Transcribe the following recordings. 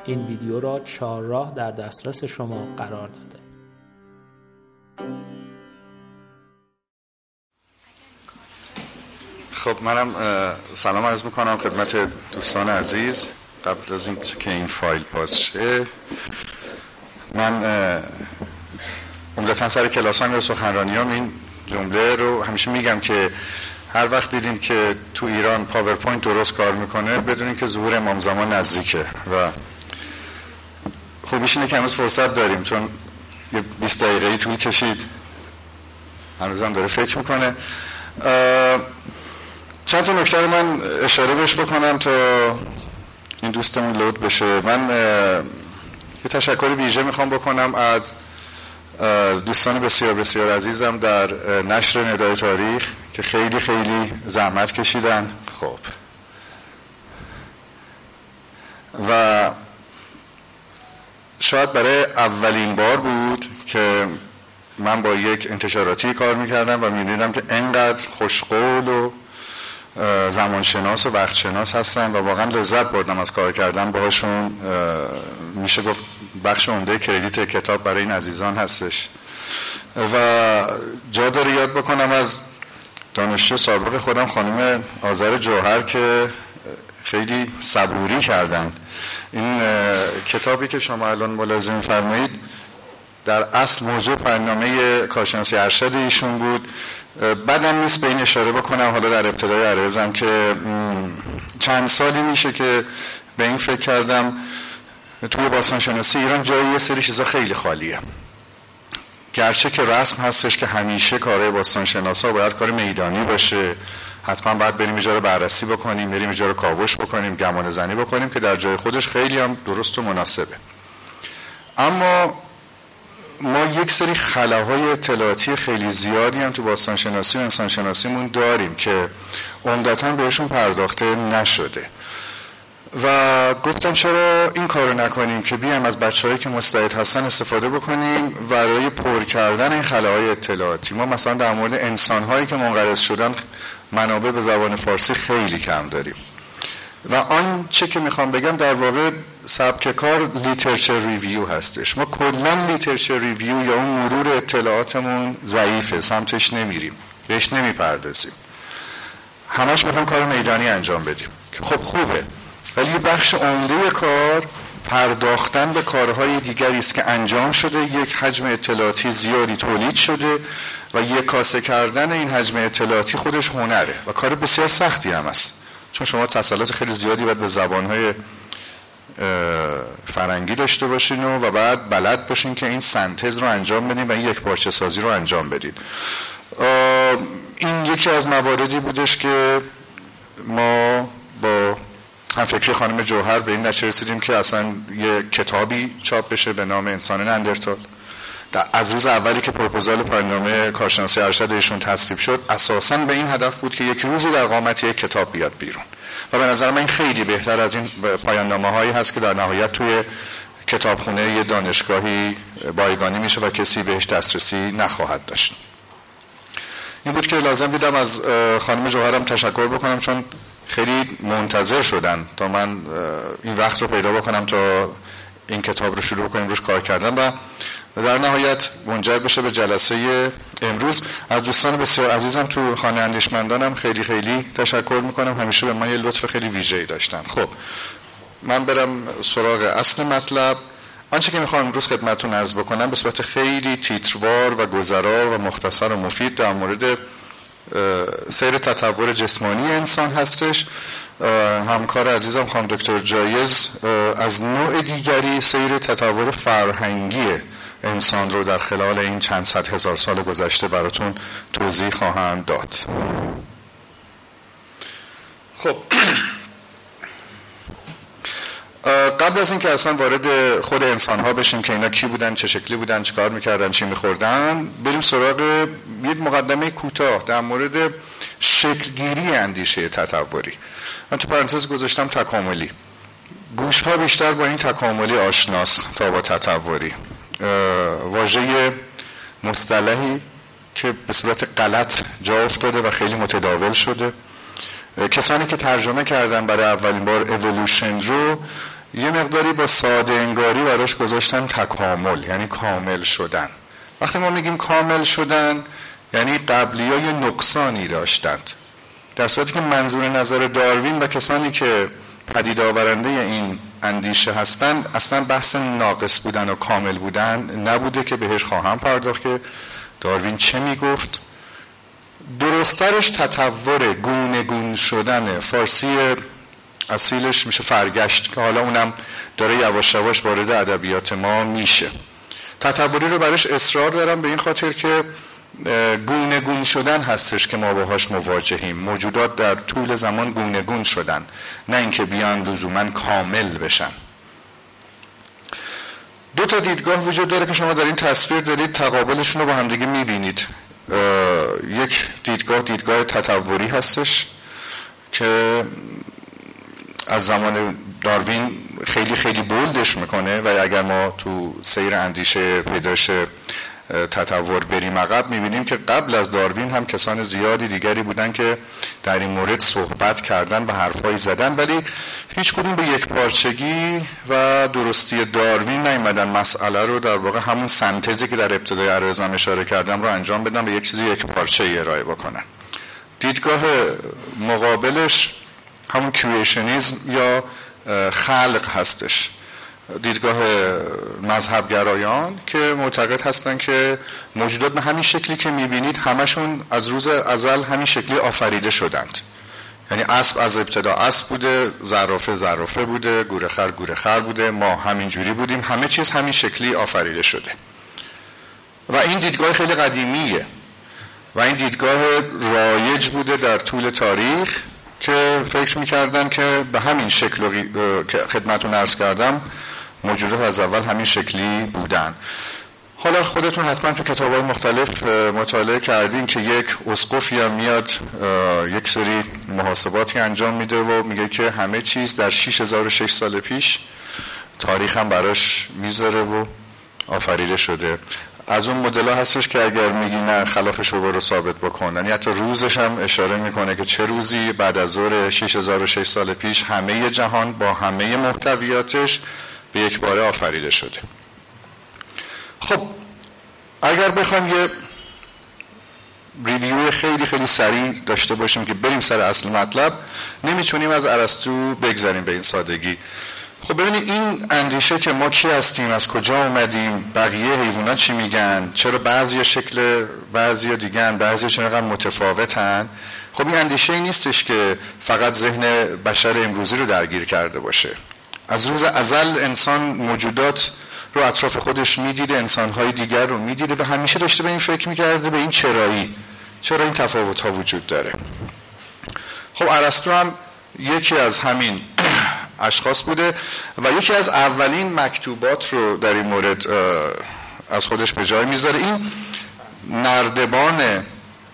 این ویدیو را 4 راه در دسترس شما قرار داده. خب منم سلام عرض میکنم خدمت دوستان عزیز. قبل از این که این فایل باز شه، من عمدتاً سر کلاسام یا سخنرانیام این جمله رو همیشه میگم که هر وقت دیدین که تو ایران پاورپوینت درست کار میکنه بدونین که ظهور امام زمان نزدیکه و خوبیش اینه که هنوز فرصت داریم، چون یه 20 دقیقه‌ای طول کشید، هنوزم داره فکر میکنه. چند تا نکته رو من اشاره بهش بکنم تا این دوستمون لود بشه. من یه تشکر ویژه میخوام بکنم از دوستان بسیار بسیار عزیزم در نشر ندای تاریخ که خیلی خیلی زحمت کشیدن. خب و شاید برای اولین بار بود که من با یک انتشاراتی کار میکردم و میدیدم که انقدر خوشقول و زمانشناس و وقتشناس هستن و واقعا لذت بردم از کار کردن باهاشون. میشه گفت بخش عمده کردیت کتاب برای این عزیزان هستش و جا داره یاد بکنم از دانشجو سابق خودم خانم آذر جوهر که خیلی صبوری کردن. این کتابی که شما الان ملاحظه می‌فرمایید در اصل موضوع برنامه کارشناسی ارشد ایشون بود. بعدم نیست به این اشاره بکنم حالا در ابتدای عرضم که چند سالی میشه که به این فکر کردم توی باستانشناسی ایران جای یه سری چیزا خیلی خالیه، گرچه که رسم هستش که همیشه کارهای باستانشناسا باید کار میدانی باشه، حتما باید بریم اجاره بررسی بکنیم، بریم اجاره کاوش بکنیم، گمان زنی بکنیم که در جای خودش خیلی هم درست و مناسبه. اما ما یک سری خلاهای اطلاعاتی خیلی زیادی هم تو باستانشناسی و انسانشناسیمون داریم که عمدتاً بهشون پرداخته نشده و گفتم چرا این کارو نکنیم که بیایم از بچه‌هایی که مستعد هستن استفاده بکنیم برای پر کردن این خلاهای اطلاعاتی. ما مثلا در مورد انسان‌هایی که منقرض شدن منابع به زبان فارسی خیلی کم داریم و آن چه که میخوام بگم در واقع سبک کار لیترچر ریویو هستش. ما کلا لیترچر ریویو یا اون مرور اطلاعاتمون ضعیفه، سمتش نمیریم، بهش نمیپردازیم، همش میخوام کار میدانی انجام بدیم که خب خوبه، ولی یه بخش عمده کار پرداختن به کارهای دیگری است که انجام شده، یک حجم اطلاعاتی زیادی تولید شده و یک کاسه کردن این حجم اطلاعاتی خودش هنره و کار بسیار سختی هم است، چون شما تسلط خیلی زیادی باید به زبانهای فرنگی داشته باشین و بعد بلد باشین که این سنتز رو انجام بدین و این یک پارچه سازی رو انجام بدین. این یکی از مواردی بودش که ما با همفکری خانم جوهر به این نتیجه رسیدیم که اصلا یه کتابی چاپ بشه به نام انسان نندرتال. از روز اولی که پروپوزال برنامه کارشناسی ارشد ایشون تصویب شد اساساً به این هدف بود که یک روزی در قامت یک کتاب بیاد بیرون و به نظر من این خیلی بهتر از این پایان‌نامه هایی هست که در نهایت توی کتابخونه یه دانشگاهی بایگانی میشه و کسی بهش دسترسی نخواهد داشت. این بود که لازم دیدم از خانم جوهرم تشکر بکنم، چون خیلی منتظر شدن تا من این وقت رو پیدا بکنم تا این کتاب رو شروع کنیم روش کار کردن و در نهایت منجر بشه به جلسه امروز. از دوستان بسیار عزیزم تو خانه اندیشمندانم خیلی خیلی تشکر میکنم، همیشه به من یه لطف خیلی ویژه‌ای داشتن. خب من برم سراغ اصل مطلب. آنچه که میخوام امروز خدمتتون عرض بکنم به صورت خیلی تیتروار و گذرا و مختصر و مفید در مورد سیر تطور جسمانی انسان هستش. همکار عزیزم خانم دکتر جایز از نوع دیگری سیر تطور فرهنگی انسان رو در خلال این چند صد هزار سال گذشته براتون توضیح خواهند داد. خب قبل از اینکه اصلا وارد خود انسان ها بشیم که اینا کی بودن، چه شکلی بودن، چه کار میکردن، چی میخوردن، بریم سراغ یک مقدمه کوتاه در مورد شکلگیری اندیشه تطوری. من تو پرانتز گذاشتم تکاملی. گوش ها بیشتر با این تکاملی آشناست تا با تطوری. واژه مصطلحی که به صورت غلط جا افتاده و خیلی متداول شده. کسانی که ترجمه کردن برای اولین بار اِوولوشن رو یه مقداری با ساده انگاری براش گذاشتن تکامل، یعنی کامل شدن. وقتی ما میگیم کامل شدن یعنی قبلی‌ها یه نقصانی داشتند، در صورتی که منظور نظر داروین و کسانی که پدید آورنده این اندیشه هستند اصلا بحث ناقص بودن و کامل بودن نبوده که بهش خواهم پرداخت که داروین چه میگفت. درسترش تطور گونه گون شدن، فارسی اصیلش میشه فرگشت که حالا اونم داره یواش یواش وارد ادبیات ما میشه. تطوری رو برش اصرار دارم به این خاطر که گونه گون شدن هستش که ما باهاش مواجهیم. موجودات در طول زمان گونه گون شدن، نه اینکه بیان لزوما کامل بشن. دو تا دیدگاه وجود داره که شما در این تصویر دارید تقابلشون رو با همدیگه میبینید. یک دیدگاه تطوری هستش که از زمان داروین خیلی خیلی بولدش میکنه و اگر ما تو سیر اندیشه پیداش تطور بریم عقب میبینیم که قبل از داروین هم کسان زیادی دیگری بودن که در این مورد صحبت کردن و حرفایی زدن، ولی هیچ کدوم به یک پارچگی و درستی داروین نیومدن مسئله رو در واقع همون سنتزی که در ابتدای عرضم اشاره کردم رو انجام بدن و یک چیزی یک پارچه‌ای ارائه بکنن. دیدگاه مقابلش همون کریشنیسم یا خلق هستش، دیدگاه مذهبگرایان که معتقد هستن که موجودات به همین شکلی که میبینید همشون از روز ازل همین شکلی آفریده شدند. یعنی اسب از ابتدا اسب بوده، زرافه بوده، گورخر بوده، ما همین جوری بودیم، همه چیز همین شکلی آفریده شده. و این دیدگاه خیلی قدیمیه و این دیدگاه رایج بوده در طول تاریخ که فکر میکردن که به همین شکل که خدمتون عرض کردم موجودات از اول همین شکلی بودن. حالا خودتون حتما تو کتاب‌های مختلف مطالعه کردین که یک اسقفی هم میاد یک سری محاسباتی انجام میده و میگه که همه چیز در 6006 سال پیش تاریخ هم براش میذاره و آفریده شده. از اون مدل‌ها هستش که اگر میگی نه خلافش رو برو ثابت بکن، یعنی حتی روزش هم اشاره میکنه که چه روزی بعد از ظهر 6006 سال پیش همه جهان با همه محتویاتش به یک باره آفریده شده. خب اگر بخوام یه ریویو خیلی خیلی سریع داشته باشیم که بریم سر اصل مطلب، نمیتونیم از ارسطو بگذریم به این سادگی. خب ببینید این اندیشه که ما کی هستیم، از کجا اومدیم، بقیه حیوانات چی میگن، چرا بعضی شکل بعضی دیگن، بعضی چقدر متفاوتن، خب این اندیشه نیستش که فقط ذهن بشر امروزی رو درگیر کرده باشه. از روز ازل انسان موجودات رو اطراف خودش میدیده، انسانهای دیگر رو میدیده و همیشه داشته به این فکر میکرده به این چرا این تفاوت ها وجود داره. خب ارسطو هم یکی از همین اشخاص بوده و یکی از اولین مکتوبات رو در این مورد از خودش به جای میذاره. این نردبان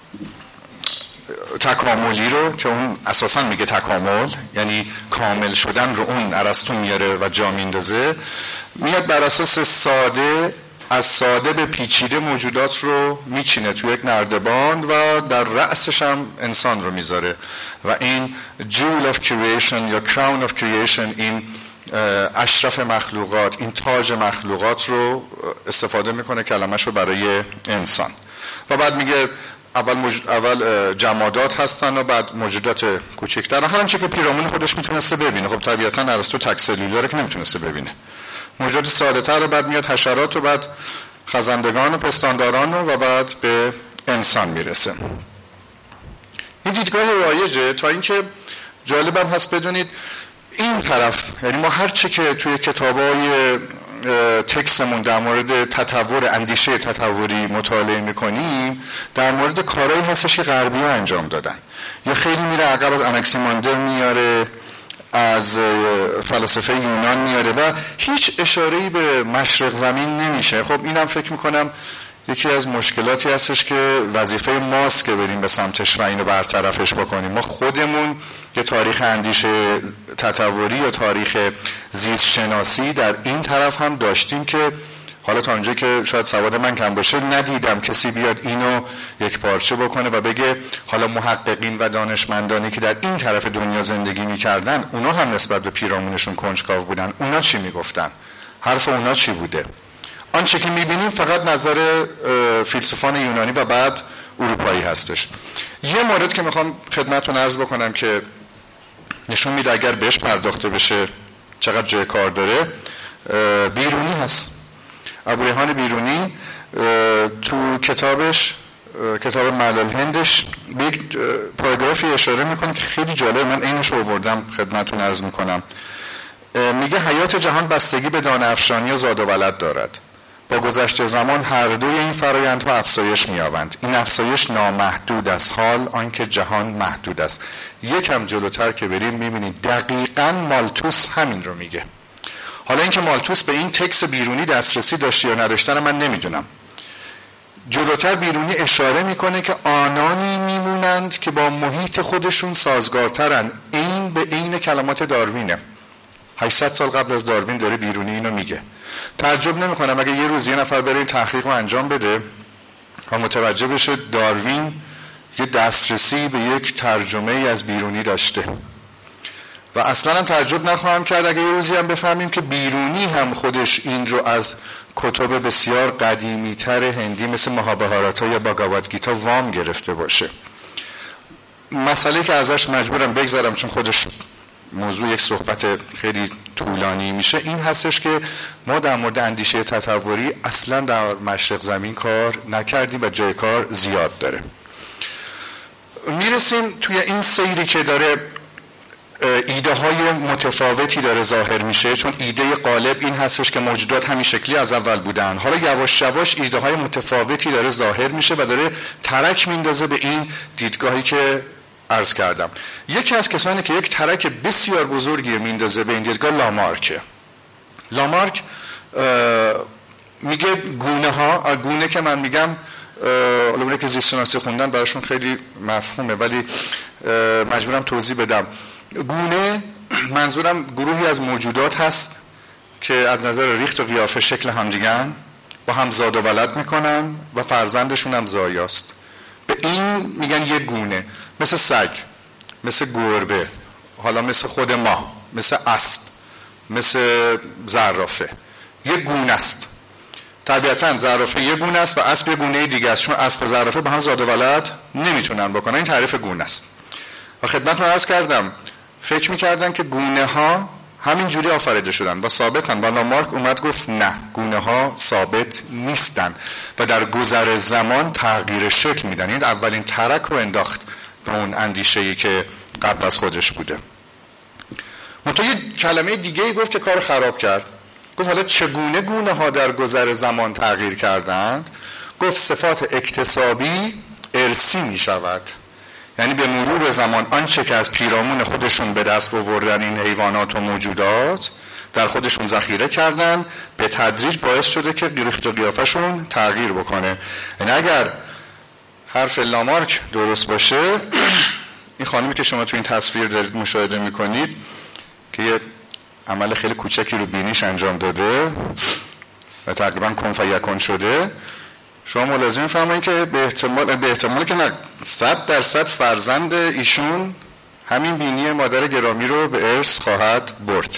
تکاملی رو که اون اساسا میگه تکامل یعنی کامل شدن رو اون ارسطو میاره و جا میندازه، میاد بر اساس ساده از ساده به پیچیده موجودات رو میچینه تو یک نردبان و در رأسش هم انسان رو میذاره و این jewel of creation یا crown of creation، این اشرف مخلوقات، این تاج مخلوقات رو استفاده میکنه کلمش رو برای انسان و بعد میگه اول جمادات هستن و بعد موجودات کوچکتر، هر آنچه که پیرامون خودش میتونسته ببینه. خب طبیعتا ارسطو تک سلولاره که نمیتونسته ببینه. موجودات ساده تر، بعد میاد حشرات و بعد خزندگان و پستانداران و بعد به انسان میرسه. این دیدگاه رایجه تا اینکه جالبم هست بدونید این طرف، یعنی ما هر چی که توی کتابای تکسمون در مورد تطور اندیشه تطوری مطالعه میکنیم در مورد کارهایی هستش که غربی ها انجام دادن یا خیلی میره عقب، از اناکسیماندر میاره، از فلاسفه یونان میاره و هیچ اشاره‌ای به مشرق زمین نمیشه. خب اینم فکر میکنم یکی از مشکلاتی هستش که وظیفه ماست که بریم به سمتش و اینو برطرفش بکنیم. ما خودمون یه تاریخ اندیشه تطوری یا تاریخ زیست شناسی در این طرف هم داشتیم که حالا تا اونجا که شاید سواد من کم باشه ندیدم کسی بیاد اینو یک پارچه بکنه و بگه حالا محققین و دانشمندانی که در این طرف دنیا زندگی میکردن اونا هم نسبت به پیرامونشون کنجکاو بودن، اونا چی میگفتن، حرف اونا چی بوده. آنچه که میبینیم فقط نظر فیلسوفان یونانی و بعد اروپایی هستش. یه مورد که میخوام خدمتتون عرض بکنم که نشون میده اگر بهش پرداخته بشه چقدر جای کار داره، بیرونی هست. ابوریحان بیرونی تو کتابش، کتاب ملال هندش، به یک پاراگرافی اشاره میکنه که خیلی جالب، من اینش رو آوردم خدمتتون عرض میکنم. میگه حیات جهان بستگی به دانه افشانی و زاد و ولد دارد. با گذشت زمان هر دوی این فرایندها افزایش می‌یابند. این افزایش نامحدود است، حال آنکه جهان محدود است. یکم جلوتر که بریم می‌بینید دقیقاً مالتوس همین رو میگه. حالا اینکه مالتوس به این تکست بیرونی دسترسی داشته یا نداشته من نمیدونم. جلوتر بیرونی اشاره میکنه که آنانی میمونند که با محیط خودشون سازگارترن. این به عین کلمات داروینه. 800 سال قبل از داروین داره بیرونی اینو میگه. تعجب نمیکنم اگه یه روز یه نفر بره تحقیق رو انجام بده و متوجه بشه داروین یه دسترسی به یک ترجمه از بیرونی داشته. و اصلا هم تعجب نخواهم کرد اگه یه روزی هم بفهمیم که بیرونی هم خودش این رو از کتب بسیار قدیمی تر هندی مثل مهابهارتا یا باگاواد گیتا وام گرفته باشه. مسئله که ازش مجبورم بگذارم چون خودش موضوع یک صحبت خیلی طولانی میشه این هستش که ما در مورد اندیشه تطوری اصلا در مشرق زمین کار نکردیم و جای کار زیاد داره. میرسیم توی این سیری که داره ایده های متفاوتی داره ظاهر میشه، چون ایده غالب این هستش که موجودات همین شکلی از اول بودن. حالا یواش یواش ایده های متفاوتی داره ظاهر میشه و داره ترک میندازه به این دیدگاهی که عرض کردم. یکی از کسانی که یک ترک بسیار بزرگی میندازه به این دیدگاه لامارکه. لامارک میگه گونه ها، گونه که من میگم علومه که زیست شناسی خوندن براشون خیلی مفهومه ولی مجبورم توضیح بدم. گونه منظورم گروهی از موجودات هست که از نظر ریخت و قیافه شکل همدیگن، با هم زاد و ولد میکنن و فرزندشون هم زایاست. به این میگن یک گونه. مثل سگ، مثل گربه، حالا مثل خود ما، مثل اسب، مثل زرافه. یک گونه است. طبیعتاً زرافه یک گونه است و اسب یک گونه دیگه است، چون اسب و زرافه با هم زاد و ولد نمیتونن بکنن. این تعریف گونه است. و خدمتتون عرض کردم فکر میکردن که گونه ها همین جوری آفریده شدن و ثابتن، و لامارک اومد گفت نه، گونه ها ثابت نیستن و در گذر زمان تغییر شکل میدن. این اولین ترک رو انداخت به اون اندیشه‌ای که قبل از خودش بوده. منتها یه کلمه دیگه‌ای گفت که کار خراب کرد. گفت حالا چگونه گونه ها در گذر زمان تغییر کردند؟ گفت صفات اکتسابی ارثی می شود. یعنی به مرور زمان آنچه که از پیرامون خودشون به دست آوردن این حیوانات و موجودات در خودشون ذخیره کردن، به تدریج باعث شده که ریخت و قیافشون تغییر بکنه. یعنی اگر حرف لامارک درست باشه، این خانمی که شما تو این تصویر دارید مشاهده میکنید که یه عمل خیلی کوچکی رو بینیش انجام داده و تقریبا کن فیکون شده، شما ملاحظه می‌فرمایید که به احتمال که نه 100% فرزند ایشون همین بینی مادر گرامی رو به ارث خواهد برد.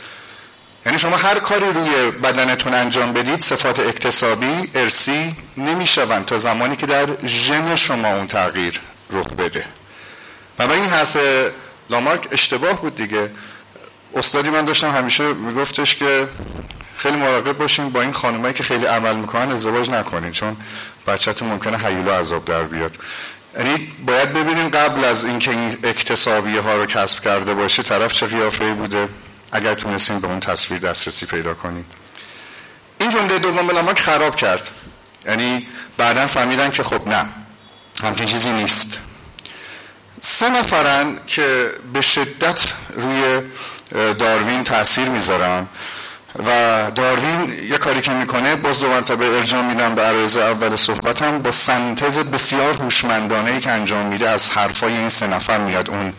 یعنی شما هر کاری روی بدنتون انجام بدید صفات اکتسابی ارثی نمیشوند تا زمانی که در ژن شما اون تغییر رخ بده. و این حرف لامارک اشتباه بود دیگه. استادی من داشتم همیشه میگفتش که خیلی مراقب باشین با این خانمایی که خیلی عمل میکنن ازدواج نکنین، چون بچه‌تون ممکنه هیولا عذاب در بیاد. یعنی باید ببینیم قبل از اینکه این اکتسابیه ها رو کسب کرده باشه طرف چه قیافه‌ای بوده، اگر تونستین به اون تصویر دسترسی پیدا کنین. این جمله دوم لامارک خراب کرد. یعنی بعداً فهمیدن که خب نه، همچین چیزی نیست. 3 نفرن که به شدت روی داروین تأثیر میذارن و داروین یه کاری که میکنه، باز دو مرتبه ارجاع میدم به عرایض اول صحبتم، با سنتز بسیار هوشمندانه‌ای که انجام میده از حرفای این 3 نفر میاد اون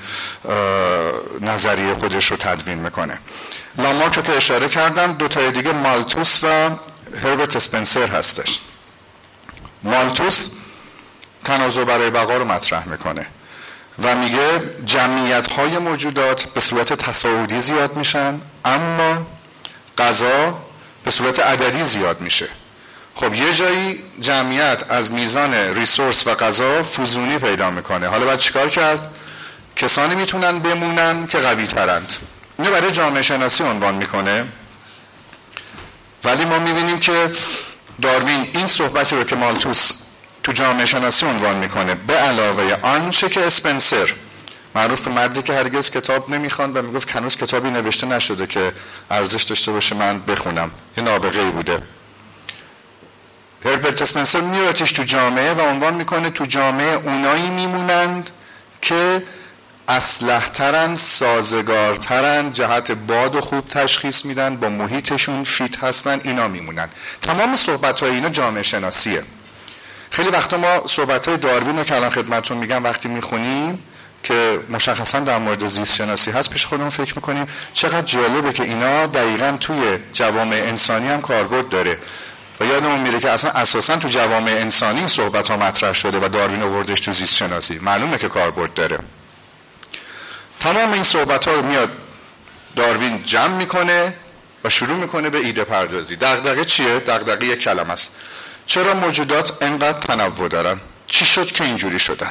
نظریه خودش رو تدوین میکنه. لامارک که اشاره کردم، 2 تا دیگه مالتوس و هربرت اسپنسر هستش. مالتوس تنازع برای بقا رو مطرح میکنه و میگه جمعیت‌های موجودات به صورت تصاعدی زیاد میشن، اما غذا به صورت عددی زیاد میشه. خب یه جایی جمعیت از میزان ریسورس و غذا فزونی پیدا میکنه، حالا باید چیکار کرد؟ کسانی میتونن بمونن که قوی ترند. اینو برای جامعه شناسی عنوان میکنه. ولی ما میبینیم که داروین این صحبتی رو که مالتوس تو جامعه شناسی عنوان میکنه به علاوه آنچه که اسپنسر، معروف به مردی که هرگز کتاب نمیخواند و میگفت هنوز کتابی نوشته نشده که ارزش داشته باشه من بخونم، یه نابغه‌ای بوده، هربرت اسپنسر میارتش تو جامعه و عنوان میکنه تو جامعه اونایی میمونند که اصلح‌ترن، سازگارترن، جهت باد و خوب تشخیص میدن، با محیطشون فیت هستن، اینا میمونن. تمام صحبت‌های اینا جامعه شناسیه. خیلی وقتا ما صحبت‌های داروین رو که الان خدمتتون میگم وقتی میخونیم که مشخصا در مورد زیست شناسی هست، پیش خودمون فکر میکنیم چقدر جالبه که اینا دقیقاً توی جوامع انسانی هم کاربرد داره و یادمون میره که اصلا اساساً تو جوامع انسانی این صحبت‌ها مطرح شده و داروین آوردش تو زیست شناسی، معلومه که کاربرد داره. تمام این صحبت‌ها رو میاد داروین جمع میکنه و شروع میکنه به ایده پردازی. دغدغه چیه؟ دغدغه یک کلمه است. چرا موجودات انقدر تنوع دارن؟ چی شد که اینجوری شدن؟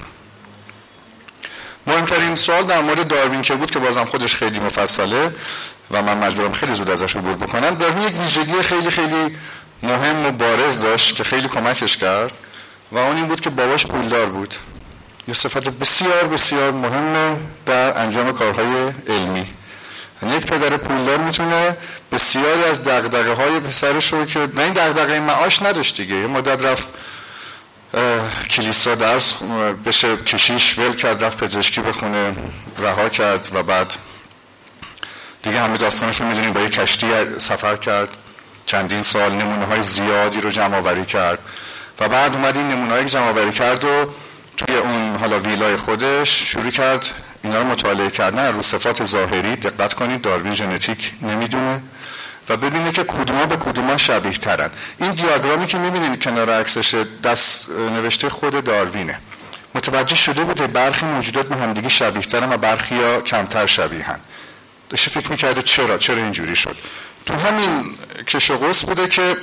مهمترین سوال در مورد داروین که بود که بازم خودش خیلی مفصله و من مجبورم خیلی زود ازش عبور بکنم، داروین یک ویژگی خیلی خیلی مهم و بارز داشت که خیلی کمکش کرد و اون این بود که باباش پولدار بود. یه صفت بسیار بسیار مهمه در انجام کارهای علمی. یک پدر پولدار میتونه بسیاری از دغدغه‌های پسرش رو که نه این دغدغه معاش نداشت دیگه، یه مدت رفت کلیسا درس بشه کشیش، ول کرد رفت پزشکی بخونه، رها کرد و بعد دیگه همه داستانش رو میدونیم، با یه کشتی سفر کرد، چندین سال نمونه‌های زیادی رو جمع آوری کرد و بعد اومد این نمونه‌هایی که جمع آوری کرد و توی اون حالا ویلای خودش شروع کرد اینا رو مطالعه کردن رو صفات ظاهری. دقت کنید داروین ژنتیک نمیدونه و ببینه که کدوما به کدوما شبیه ترن. این دیاگرامی که میبینید کنار عکسش دست نوشته خود داروینه. متوجه شده بوده برخی موجودات به همدیگه شبیه ترن و برخی ها کمتر شبیهن. داشته فکر میکرده چرا اینجوری شد. تو همین کش و قوس بوده که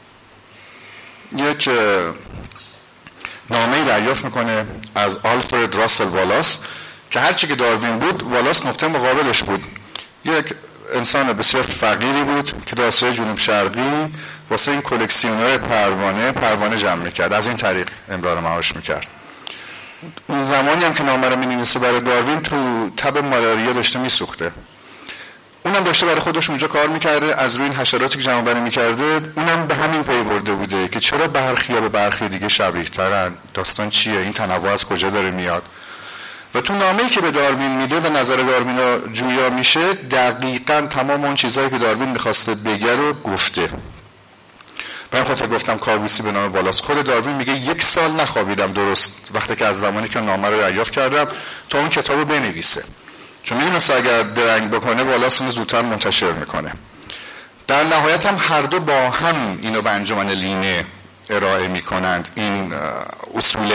یک نامه‌ای دریافت میکنه از آلفرد راسل والاس که هرچی که داروین بود والاس نقطه مقابلش بود. یک انسان بسیار فقیری بود که در آسیای جنوب شرقی واسه این کلکسیونر پروانه جمع میکرد، از این طریق امرار معاش میکرد. اون زمانی هم که نامه رو مینویسه برای داروین تو تب مالاریا داشته میسوخته. اونم داشته برای خودش اونجا کار میکرده، از روی این حشراتی که جمع بندی میکرده اونم به همین پی برده بوده که چرا برخیا به برخی دیگه شبیه ترن، داستان چیه، این تنوع از کجا داره میاد. و تو نامه‌ای که به داروین میده و نظر داروین رو جویا میشه، دقیقاً تمام اون چیزایی که داروین میخواسته بگه رو گفته. من خودم گفتم کاربوسی به نام والاس. خود داروین میگه 1 سال نخوابیدم درست وقتی که از زمانی که نامه رو دریافت کردم تا اون کتابو بنویسه، چون میدونسته اگر درنگ بکنه والاس اون زودتر منتشر میکنه. در نهایت هم هر دو با هم اینو به انجمن لینه ارائه میکنند. این اصول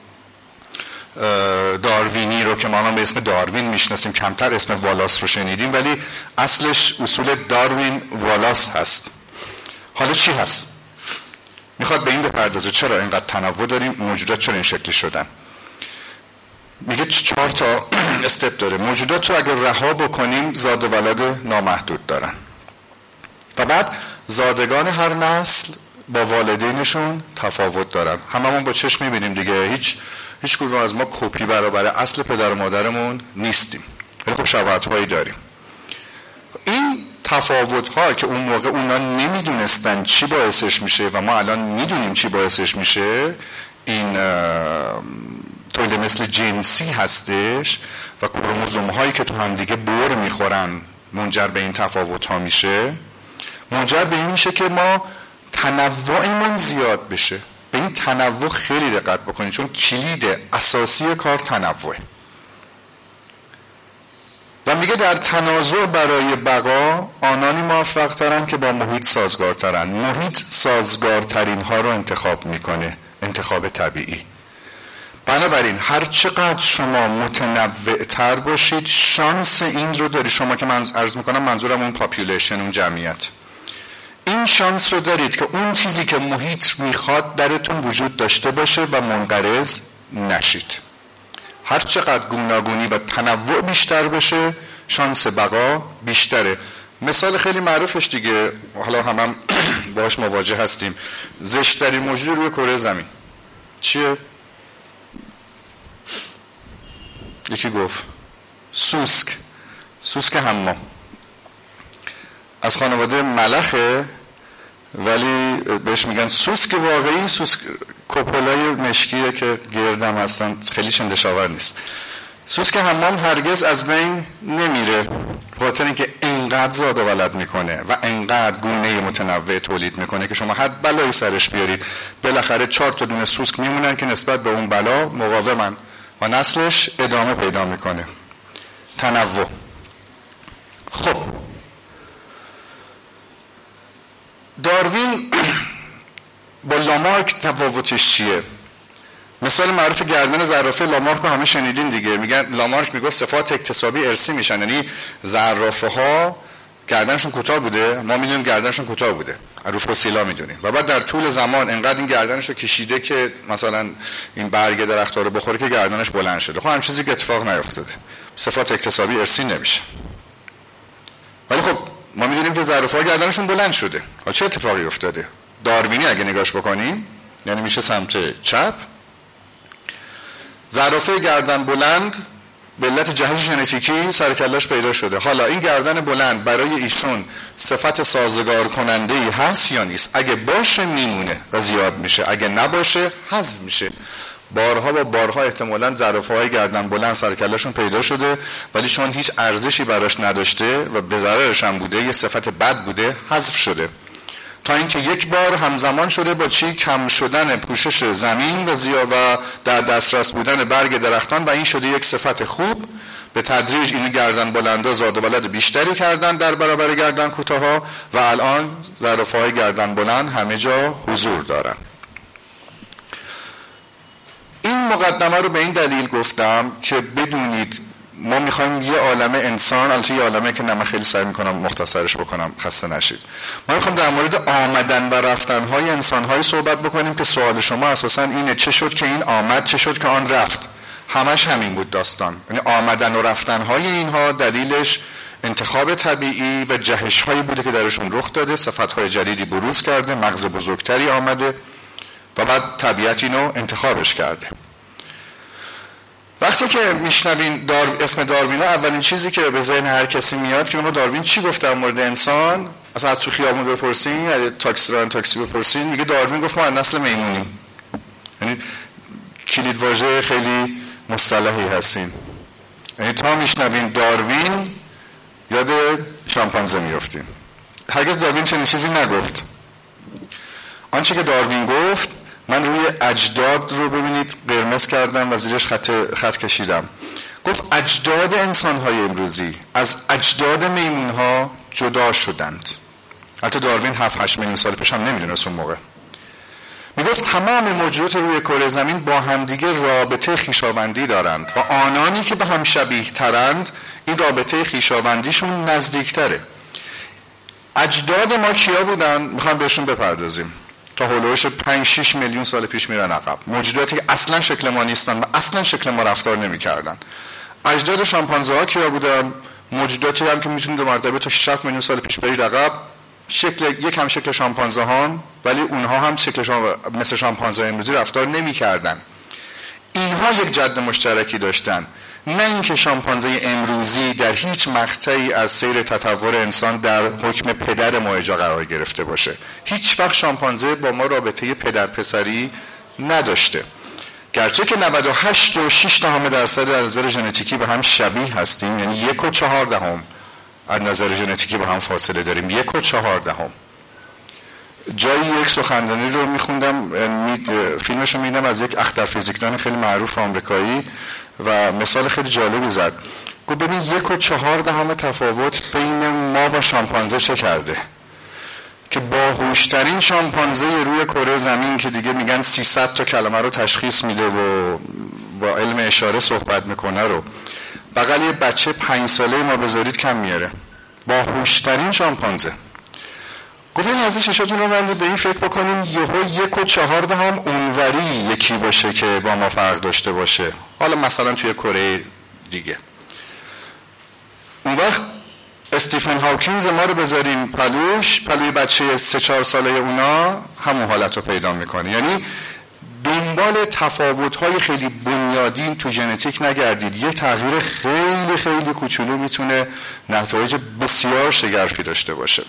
داروینی رو که ما الان به اسم داروین میشناسیم، کمتر اسم والاس رو شنیدیم، ولی اصلش اصول داروین والاس هست. حالا چی هست؟ میخواد به این بپردازه چرا اینقدر تنوع داریم، موجودات چرا این شکلی شدن. میگه 4 تا استپ داره. موجودات رو اگر رها بکنیم زاد و ولد نامحدود دارن و بعد زادگان هر نسل با والدینشون تفاوت دارن. هممون با چشم میبینیم دیگه، هیچ کدوم از ما کپی برابر اصل پدر و مادرمون نیستیم، ولی خب شباهت‌هایی داریم. این تفاوت‌ها که اون موقع اونا نمیدونستن چی باعثش میشه و ما الان میدونیم چی باعثش میشه، این تولید مثل جنسی هستش و کروموزوم‌هایی که تو هم دیگه بر میخورن منجر به این تفاوت‌ها میشه. منجر به این میشه که ما تنوعمون زیاد بشه. به این تنوع خیلی دقت بکنید، چون کلید اساسی کار تنوعه. و میگه در تنازع برای بقا آنانی موفق ترن که با محیط سازگارترن. محیط سازگارترین ها رو انتخاب میکنه، انتخاب طبیعی. بنابراین هر چقدر شما متنوع تر باشید شانس این رو داری. شما که من عرض میکنم منظورم اون پاپولیشن، اون جمعیت، این شانس رو دارید که اون چیزی که محیط میخواد درتون وجود داشته باشه و منقرض نشید. هر چقدر گوناگونی و تنوع بیشتر بشه شانس بقا بیشتره. مثال خیلی معروفش دیگه، حالا هم باهاش مواجه هستیم، زشت‌ترین موجود روی کره زمین چیه؟ یکی گفت سوسک حمام. از خانواده ملخه ولی بهش میگن سوسک واقعی. سوسک کپولای مشکیه که گردم هستن، خیلی چندشاور نیست. سوسک حمام هرگز از بین نمیره، خاطر اینکه انقدر زاد و ولد میکنه و انقدر گونه متنوع تولید میکنه که شما هر بلایی سرش بیارید بالاخره 4 تا دونه سوسک میمونن که نسبت به اون بلا مقاومن و نسلش ادامه پیدا میکنه. تنوع. خب داروین با لامارک تفاوتش چیه؟ مثال معروف گردن زرافه لامارک رو همه شنیدین دیگه. میگن لامارک میگه صفات اکتسابی ارثی میشن، یعنی زرافه ها گردنشون کوتاه بوده، ما میدونیم گردنشون کوتاه بوده، رو فسیلا میدونیم، و بعد در طول زمان انقدر این گردنش رو کشیده که مثلا این برگ درخت‌ها رو بخوره که گردنش بلند شده. خب همین چیزی که اتفاق نیفتاده، صفات اکتسابی ارثی نمیشه. ولی خب ما میدونیم که زرافه ها گردنشون بلند شده. حالا چه اتفاقی افتاده؟ داروینی اگه نگاش بکنیم یعنی میشه سمت چپ. زرافه گردن بلند به علت جهش ژنتیکی سرکلش پیدا شده. حالا این گردن بلند برای ایشون صفت سازگار کننده ای هست یا نیست؟ اگه باشه میمونه و زیاد میشه، اگه نباشه حذف میشه. بارها و بارها احتمالاً زرافه های گردن بلند سرکلشون پیدا شده ولی چون هیچ ارزشی براش نداشته و به ضررش هم بوده، یه صفت بد بوده، حذف شده. تا اینکه یک بار همزمان شده با چی؟ کم شدن پوشش زمین و در دسترس بودن برگ درختان و این شده یک صفت خوب. به تدریج این گردن بلندا زاد و ولد بیشتری کردن در برابر گردن کوتاها و الان زرافه‌های گردن بلند همه جا حضور دارن. این مقدمه رو به این دلیل گفتم که بدونید ما میخوایم یه عالمه انسان، البته یه عالمه که من خیلی سعی میکنم مختصرش بکنم خسته نشید، ما میخوایم در مورد آمدن و رفتنهای انسانهایی صحبت بکنیم که سوال شما اساسا اینه چه شد که این آمد، چه شد که آن رفت. همش همین بود داستان، یعنی آمدن و رفتنهای اینها دلیلش انتخاب طبیعی و جهش‌هایی بوده که درشون رخ داده، صفت‌های جدیدی بروز کرده، مغز بزرگتری آمده و بعد طبیعت اینو انتخابش کرده. وقتی که میشنوین اسم داروین، اولین چیزی که به ذهن هر کسی میاد که ما داروین چی گفته در مورد انسان؟ اصلا از تو خیابون بپرسین یا تاکسی بپرسین میگه داروین گفت ما از نسل میمونیم. یعنی کلیدواژه خیلی مصطلحی هستین. یعنی تا میشنوین داروین یاد شامپانزه میافتین. هرگز داروین چنین چیزی نگفت. آنچه که داروین گفت، من روی اجداد رو ببینید قرمز کردم و زیرش خط کشیدم. گفت اجداد انسان‌های امروزی از اجداد میمون‌ها جدا شدند. حتی داروین 7-8 میلیون سال پیش هم نمیدونست اون موقع. میگفت تمام موجودات روی کره زمین با همدیگه رابطه خویشاوندی دارند و آنانی که به هم شبیه ترند این رابطه خویشاوندیشون نزدیکتره. اجداد ما کیا بودن؟ میخوام بهشون بپردازیم. تا هولوش 5-6 میلیون سال پیش میرن عقب. موجوداتی که اصلا شکل ما نیستن و اصلا شکل ما رفتار نمی‌کردن. اجداد شامپانزه ها کیا بودن؟ موجوداتی هم که میتونید 2 مرتبه تا 6 میلیون سال پیش برید عقب، یکم شکل شامپانزه ها، ولی اونها هم مثل شامپانزه امروزی رفتار نمی‌کردن. اینها یک جد مشترکی داشتن، نه اینکه شامپانزه امروزی در هیچ مقطعی از سیر تطور انسان در حکم پدر ماهجا قرار گرفته باشه. هیچ وقت شامپانزه با ما رابطه پدر پسری نداشته، گرچه که 98.6% از نظر ژنتیکی به هم شبیه هستیم، یعنی 1/14 از نظر ژنتیکی با هم فاصله داریم. 1/14. جایی یک سخنرانی رو میخوندم، فیلمش رو میدم از یک اختر فیزیکدان خیلی معروف آمریکایی و مثال خیلی جالبی زد. گفت ببین 1.4 تفاوت بین ما و شامپانزه چه کرده که باهوشترین شامپانزه روی کره زمین که دیگه میگن 300 تا کلمه رو تشخیص میده و با علم اشاره صحبت میکنه رو بغل یه بچه 5 ساله ما بذارید کم میاره. باهوشترین شامپانزه. گفت این از ششاتون رو بندید به این فکر بکنیم یهو 1.4 اونوری یکی باشه که با ما فرق داشته باشه، حالا مثلا توی کره دیگه. اون وقت استیفن هاکینز ما رو بذاریم پلوی بچه 3-4 ساله اونا همون حالت رو پیدا میکنه. یعنی دنبال تفاوت‌های خیلی بنیادین تو ژنتیک نگردید، یه تغییر خیلی خیلی کوچولو میتونه نتایج بسیار شگرفی داشته باشه.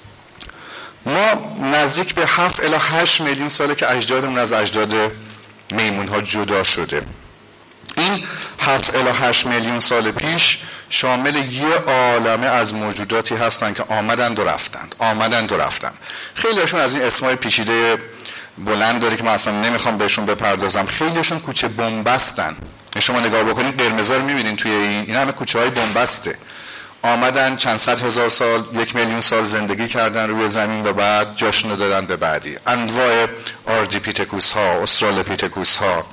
ما نزدیک به 7 الی 8 میلیون ساله که اجدادمون از اجداد میمون‌ها جدا شده. این 7 الی 8 میلیون سال پیش شامل یه عالمه از موجوداتی هستن که آمدند و رفتن. خیلی هاشون از این اسمای پیچیده بلند داره که من اصلا نمیخوام بهشون بپردازم. خیلی هاشون کوچه بنبستن. شما نگاه بکنید قرمزا رو میبینین توی این همه کوچه های بنبسته. آمدن چند صد هزار سال، 1 میلیون سال زندگی کردن روی زمین و بعد جاشون رو دادن به بعدی. انواع آردیپیتکوس ها، استرالوپیتکوس ها.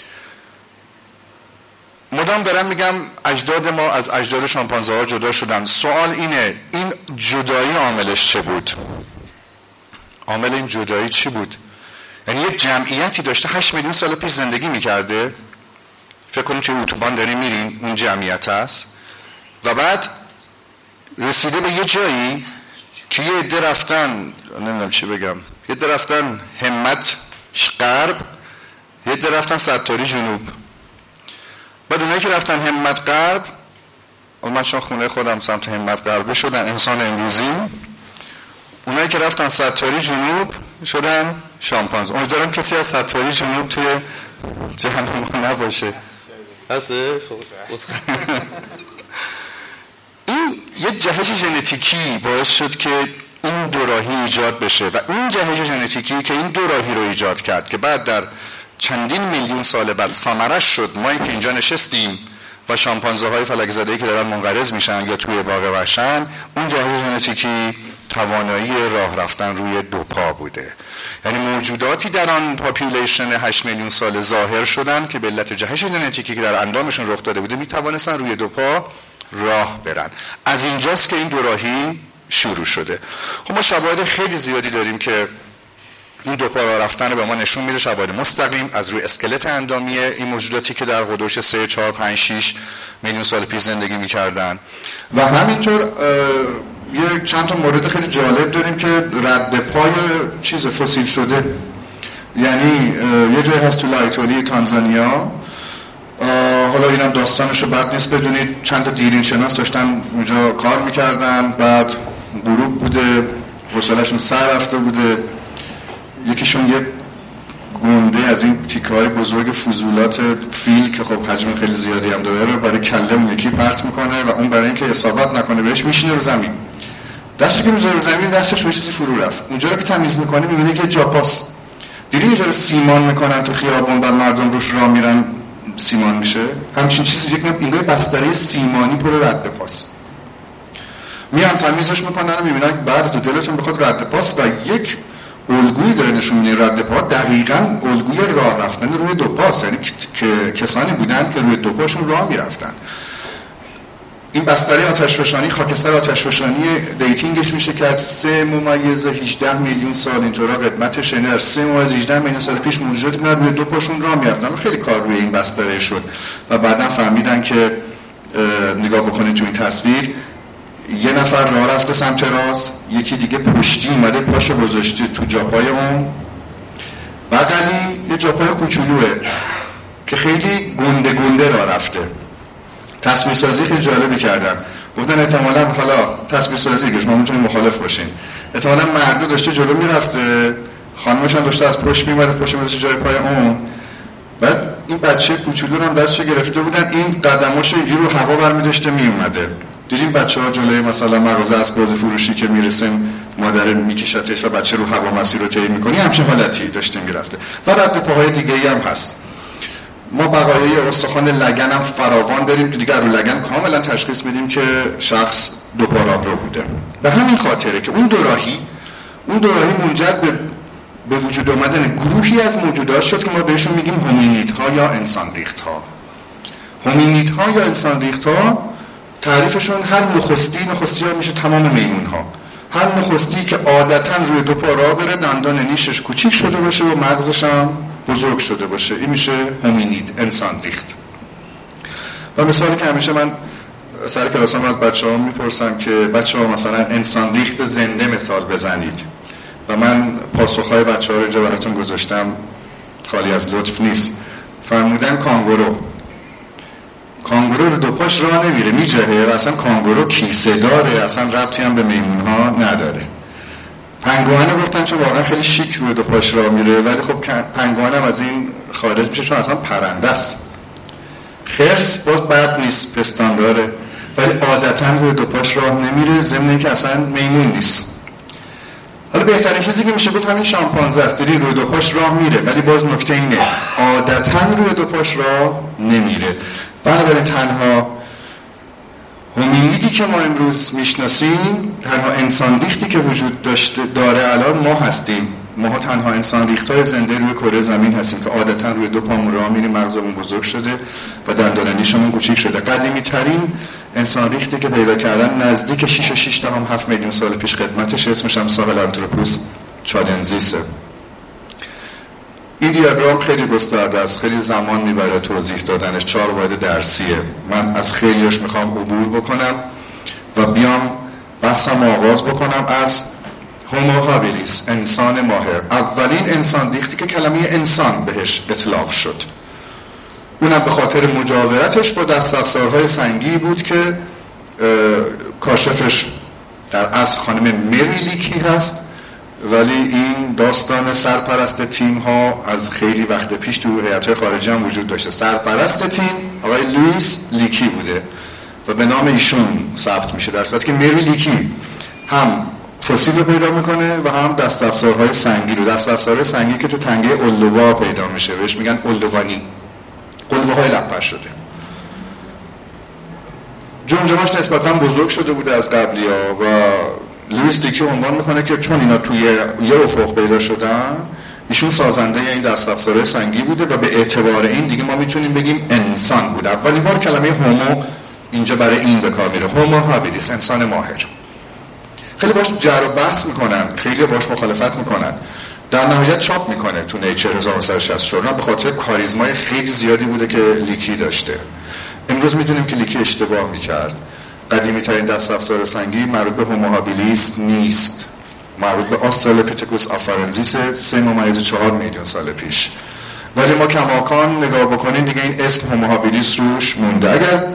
مدام دارم میگم اجداد ما از اجداد شامپانزه ها جدا شدن. سوال اینه این جدایی عاملش چه بود؟ عامل این جدایی چی بود؟ یعنی یک جمعیتی داشته 8 میلیون سال پیش زندگی میکرده، فکر کنید توی اتوبان داریم میرین، اون جمعیت هست و بعد رسیده به یه جایی که یه عده رفتن، نمیدونم چی بگم، یه عده رفتن همت غرب، یه عده رفتن ستاری جنوب. بعد اونایی که رفتن همت غرب، من چون خونه خودم سمت همت غرب شدن انسان امروزی، اونایی که رفتن ستاری جنوب شدن شامپانزه. امیدوارم کسی از ستاری جنوب توی جهان ما نباشه. هسته؟ این یه جهش ژنتیکی باعث شد که این دوراهی ایجاد بشه و این جهش ژنتیکی که این دوراهی رو ایجاد کرد که بعد در چندین میلیون سال بعد ثمرش شد ما که اینجا نشستیم و شامپانزه های فلک زده‌ای که دارن منقرض میشن یا توی باغ وحشن، اون جهش ژنتیکی توانایی راه رفتن روی 2 پا بوده. یعنی موجوداتی در آن پاپولیشن 8 میلیون سال ظاهر شدن که به علت جهش ژنتیکی که در اندامشون رخ داده بوده میتوانستن روی 2 پا راه برن. از اینجاست که این دوراهی شروع شده. خب ما شواهد خیلی زیادی داریم که این 2 پا راه رفتن رو به ما نشون میده، شواهد مستقیم از روی اسکلت اندامی این موجوداتی که در حدود 3 4 5 6 میلیون سال پیش زندگی میکردن و همینطور یه چند تا مورد خیلی جالب داریم که رد پای چیز فسیل شده. یعنی یه جایی هست تو لایتوری تانزانیا، حالا اینم داستانشو بد نیست بدونید، چند تا دیرین شناس داشتن اونجا کار میکردن، بعد غروب بوده، حوصله‌شون سر رفته بوده، یکیشون یه گونده از این تیکه‌های بزرگ فضولات فیل که خب حجم خیلی زیادی هم داره رو برای کله اون یکی پرت میکنه و اون برای اینکه اصابت نکنه بهش میشینه رو زمین. دستش که میذاره رو زمین دستش روی چیزی فرو رفت. اونجا رو که تمیز میکنه میبینه که جاپاس. دیدی یه جا رو سیمان میکنن تو خیابون بعد مردم روش راه میرن سیمان میشه. همچین چیزی یک نوع اینگاه بستره سیمانی پر رد پاس. میان تمیزش میکنن و میبینن بعد تو دلتون بخواد رد پاس و یک الگویی داره نشون میده. رد پا دقیقاً الگوی راه رفتن روی 2 پاست، یعنی که کسانی بودن که روی 2 پاشون راه میرفتن. این بستره آتشفشانی، خاکستر آتشفشانی دیتینگش میشه که از 3.18 میلیون سال اینطورا قدمتش، یعنی در 3.18 میلیون سال پیش موجوداتی بودن روی 2 پاشون راه میرفتن و خیلی کار روی این بستره شد و بعداً فهمیدن که نگاه بکنید تو این تصویر یه نفر راه رفته سمت راست، یکی دیگه پشتی اومده پاشو گذاشته تو جاپای اون، بغلی یه جاپای کوچولوه که خیلی گنده گنده راه رفته. تصویرسازی خیلی جالبی کردن، گفتن احتمالاً حالا تصویرسازی که شما میتونید مخالف باشین، احتمالاً مرد داشته جلو میرفته، خانمش هم داشته از پشت میومده، پشت میرسه جای پای اون، بعد این بچه کوچولو هم دستش گرفته بودن، این قدماشو اینجوری رو هوا برمی‌داشته میومده. دیدیم بچه‌ها جلوی مثلا مغازه اسباب فروشی که میرسیم مادر میکشتش و بچه رو هوا مسیر رو طی می‌کنی، همچین حالتی داشته میرفته. و رد پاهای دیگه‌ای هم هست. ما بقایای استخوان لگن هم فراوان داریم که دیگر رو لگن کاملا تشخیص میدیم که شخص دوپا راهرو بوده. به همین خاطره که اون دوراهی منجر به وجود آمدن گروهی از موجودات شد که ما بهشون میگیم هومینیدها یا انسان ریختها. هومینیدها یا انسان ریختها تعریفشون هر نخستی ها میشه تمام میمونها. هر نخستی که عادتاً روی دو پا راه بره، دندان نیشش کوچیک شده باشه و مغزش هم بزرگ شده باشه، این میشه هومینید، انسان ریخت. و مثالی که همیشه من سر کلاسام از بچه‌ها میپرسم که بچه‌ها مثلا انسان ریخت زنده مثال بزنید و من پاسخهای بچه‌ها رو اینجا براتون گذاشتم، خالی از لطف نیست. فرمودن کانگورو رو دو پاش راه نمیره، میجهه و اصلا کانگورو کیسه داره، اصلا ربطی هم به میمونها نداره. پنگوئن گفتن چون واقعا خیلی شیک روی دو پاش راه میره، ولی خب پنگوئن هم از این خارج میشه چون اصلا پرنده است. خرس باز بد نیست، پستان داره، ولی عادتا روی دو پاش راه نمیره، ضمن اینکه اصلا میمون نیست. حالا بهترین چیزی که میشه گفت همین شامپانزه است، روی دو پاش راه میره، ولی باز نکته اینه عادتا روی دو پاش راه نمیره. بنابراین تنها هومینیدی که ما امروز میشناسیم، تنها انسان ریختی که وجود داره الان ما هستیم. ما تنها انسان ریختای زنده روی کره زمین هستیم که عادتا روی دو پامون راه میریم، مغزمون بزرگ شده و دندان نیشمون کوچیک شده. قدیمی ترین انسان ریختی که پیدا کردن نزدیک 6.7 میلیون سال پیش خدمتش، اسمش هم ساهلانتروپوس چادنزیسه. این دیاگرام خیلی گسترده است، خیلی زمان میبره توضیح دادنش، 4 واحد درسیه. من از خیلیش میخوام عبور بکنم و بیام بحثم آغاز بکنم از هومو هابیلیس، انسان ماهر. اولین انسان ریختی که کلمه انسان بهش اطلاق شد، اونم به خاطر مجاورتش با دست‌افزارهای سنگی بود که کاشفش در اصل خانم مری لیکی هست، ولی این داستان سرپرست تیم ها از خیلی وقت پیش تو هیئت‌های خارجی هم وجود داشته. سرپرست تیم آقای لوئیس لیکی بوده و به نام ایشون ثبت میشه، در صورتی که مری لیکی هم فسیل رو پیدا میکنه و هم دست‌افزارهای سنگی رو. دست‌افزارهای سنگی که تو تنگه اولووا پیدا میشه، بهش میگن اولوانی، قلوه‌های لپ‌پر شده. جمجمه‌اش نسبتاً بزرگ شده بوده از قبلی‌ها و لوئیس لیکی عنوان میکنه که چون اینا توی یه افق پیدا شدن، ایشون سازنده این دست‌افزارهای سنگی بوده و به اعتبار این دیگه ما میتونیم بگیم انسان بوده. اولین بار کلمه هومو اینجا برای این به کار میره، هومو هابیلیس، انسان ماهر. خیلی باش جر و بحث میکنن، خیلی باش مخالفت میکنن، در نهایت چاپ میکنه تو نیچر 1964 به خاطر کاریزمای خیلی زیادی بوده که لیکی داشته. امروز میدونیم که لیکی اشتباه میکرد. قدیمی ترین دست‌افزار سنگی مربوط به هومو هابیلیس نیست، مربوط به آسترالوپیتکوس آفارنزیس 3.4 میلیون سال پیش. ولی ما کماکان نگاه بکنیم دیگه این اسم هومو هابیلیس روش مونده. اگر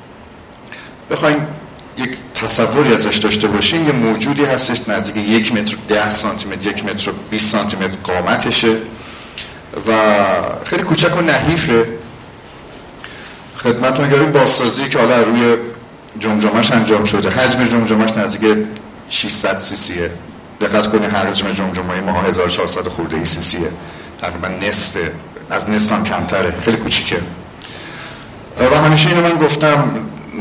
بخوایم یک تصوری ازش داشته باشیم، یه موجودی هستش نزدیک 1 متر 10 سانتی متر 1 متر 20 سانتی متر قامتشه و خیلی کوچک و نحیفه. خدمتتون میگم بازسازی که حالا روی جمجمه‌اش انجام شده، حجم جمجمه‌اش نزدیک 600 سی سیه. دقت کنید حجم جمجمه ما 1400 خورده ای سی سیه، تقریبا نصفه، از نصف هم کمتره، خیلی کوچیکه. و همیشه اینو من گفتم،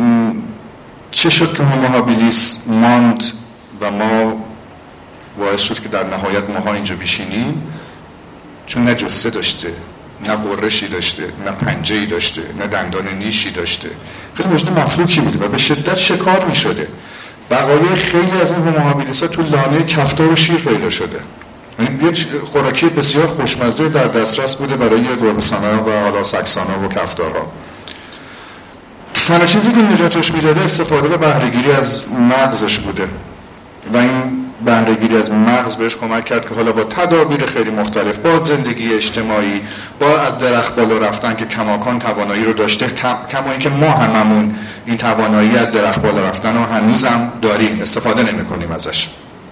چه شد که هومو هابیلیس ماند و ما باعث شد که در نهایت ماها اینجا بشینیم؟ چون نه جثه داشته، نه قرشی داشته، نه پنجه‌ای داشته، نه دندان نیشی داشته. خیلی موجود مفلوکی بوده و به شدت شکار می شده. بقایای خیلی از این هومو هابیلیس‌ها تو لانه کفتار و شیر پیدا شده. یعنی یه خوراکی بسیار خوشمزه در دسترس بوده برای گربه‌سانا و حالا سگسانا و کفتارها. تنها چیزی که نجاتش میداده استفاده و بهره‌گیری از مغزش بوده و این بهره‌گیری از مغز بهش کمک کرد که حالا با تدابیر خیلی مختلف، با زندگی اجتماعی، با از درخت بالا رفتن که کماکان توانایی رو داشته، کما اینکه ما هممون این توانایی از درخت بالا رفتن رو هنوزم داریم، استفاده نمی‌کنیم ازش.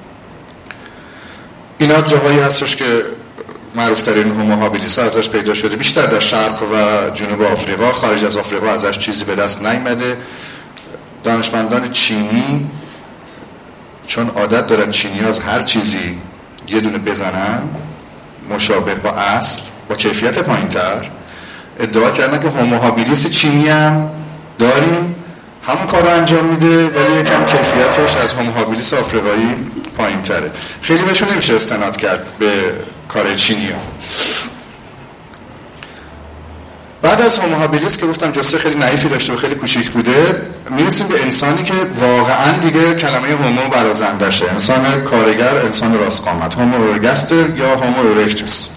اینا جاهایی هستش که معروف‌ترین هومو هابیلیس‌ها ازش پیدا شده، بیشتر در شرق و جنوب آفریقا. خارج از آفریقا ازش چیزی به دست نیامده. دانشمندان چینی چون عادت دارن چینی از هر چیزی یه دونه بزنن مشابه با اصل با کیفیت پایین‌تر، ادعا کردن که هومو هابیلیس چینی هم داریم، همون کار رو انجام میده ولی یکم کیفیتش از هومو هابیلیس آفریقایی پایین تره. خیلی بهشون نمیشه استناد کرد به کار چینی ها. بعد از هومو هابیلیس که گفتم جثه خیلی نحیفی داشته و خیلی کوچیک بوده، میرسیم به انسانی که واقعا دیگه کلمه هومو برازندشه، انسان کارگر، انسان راست قامت، هومو ارگستر یا هومو ارکتوس.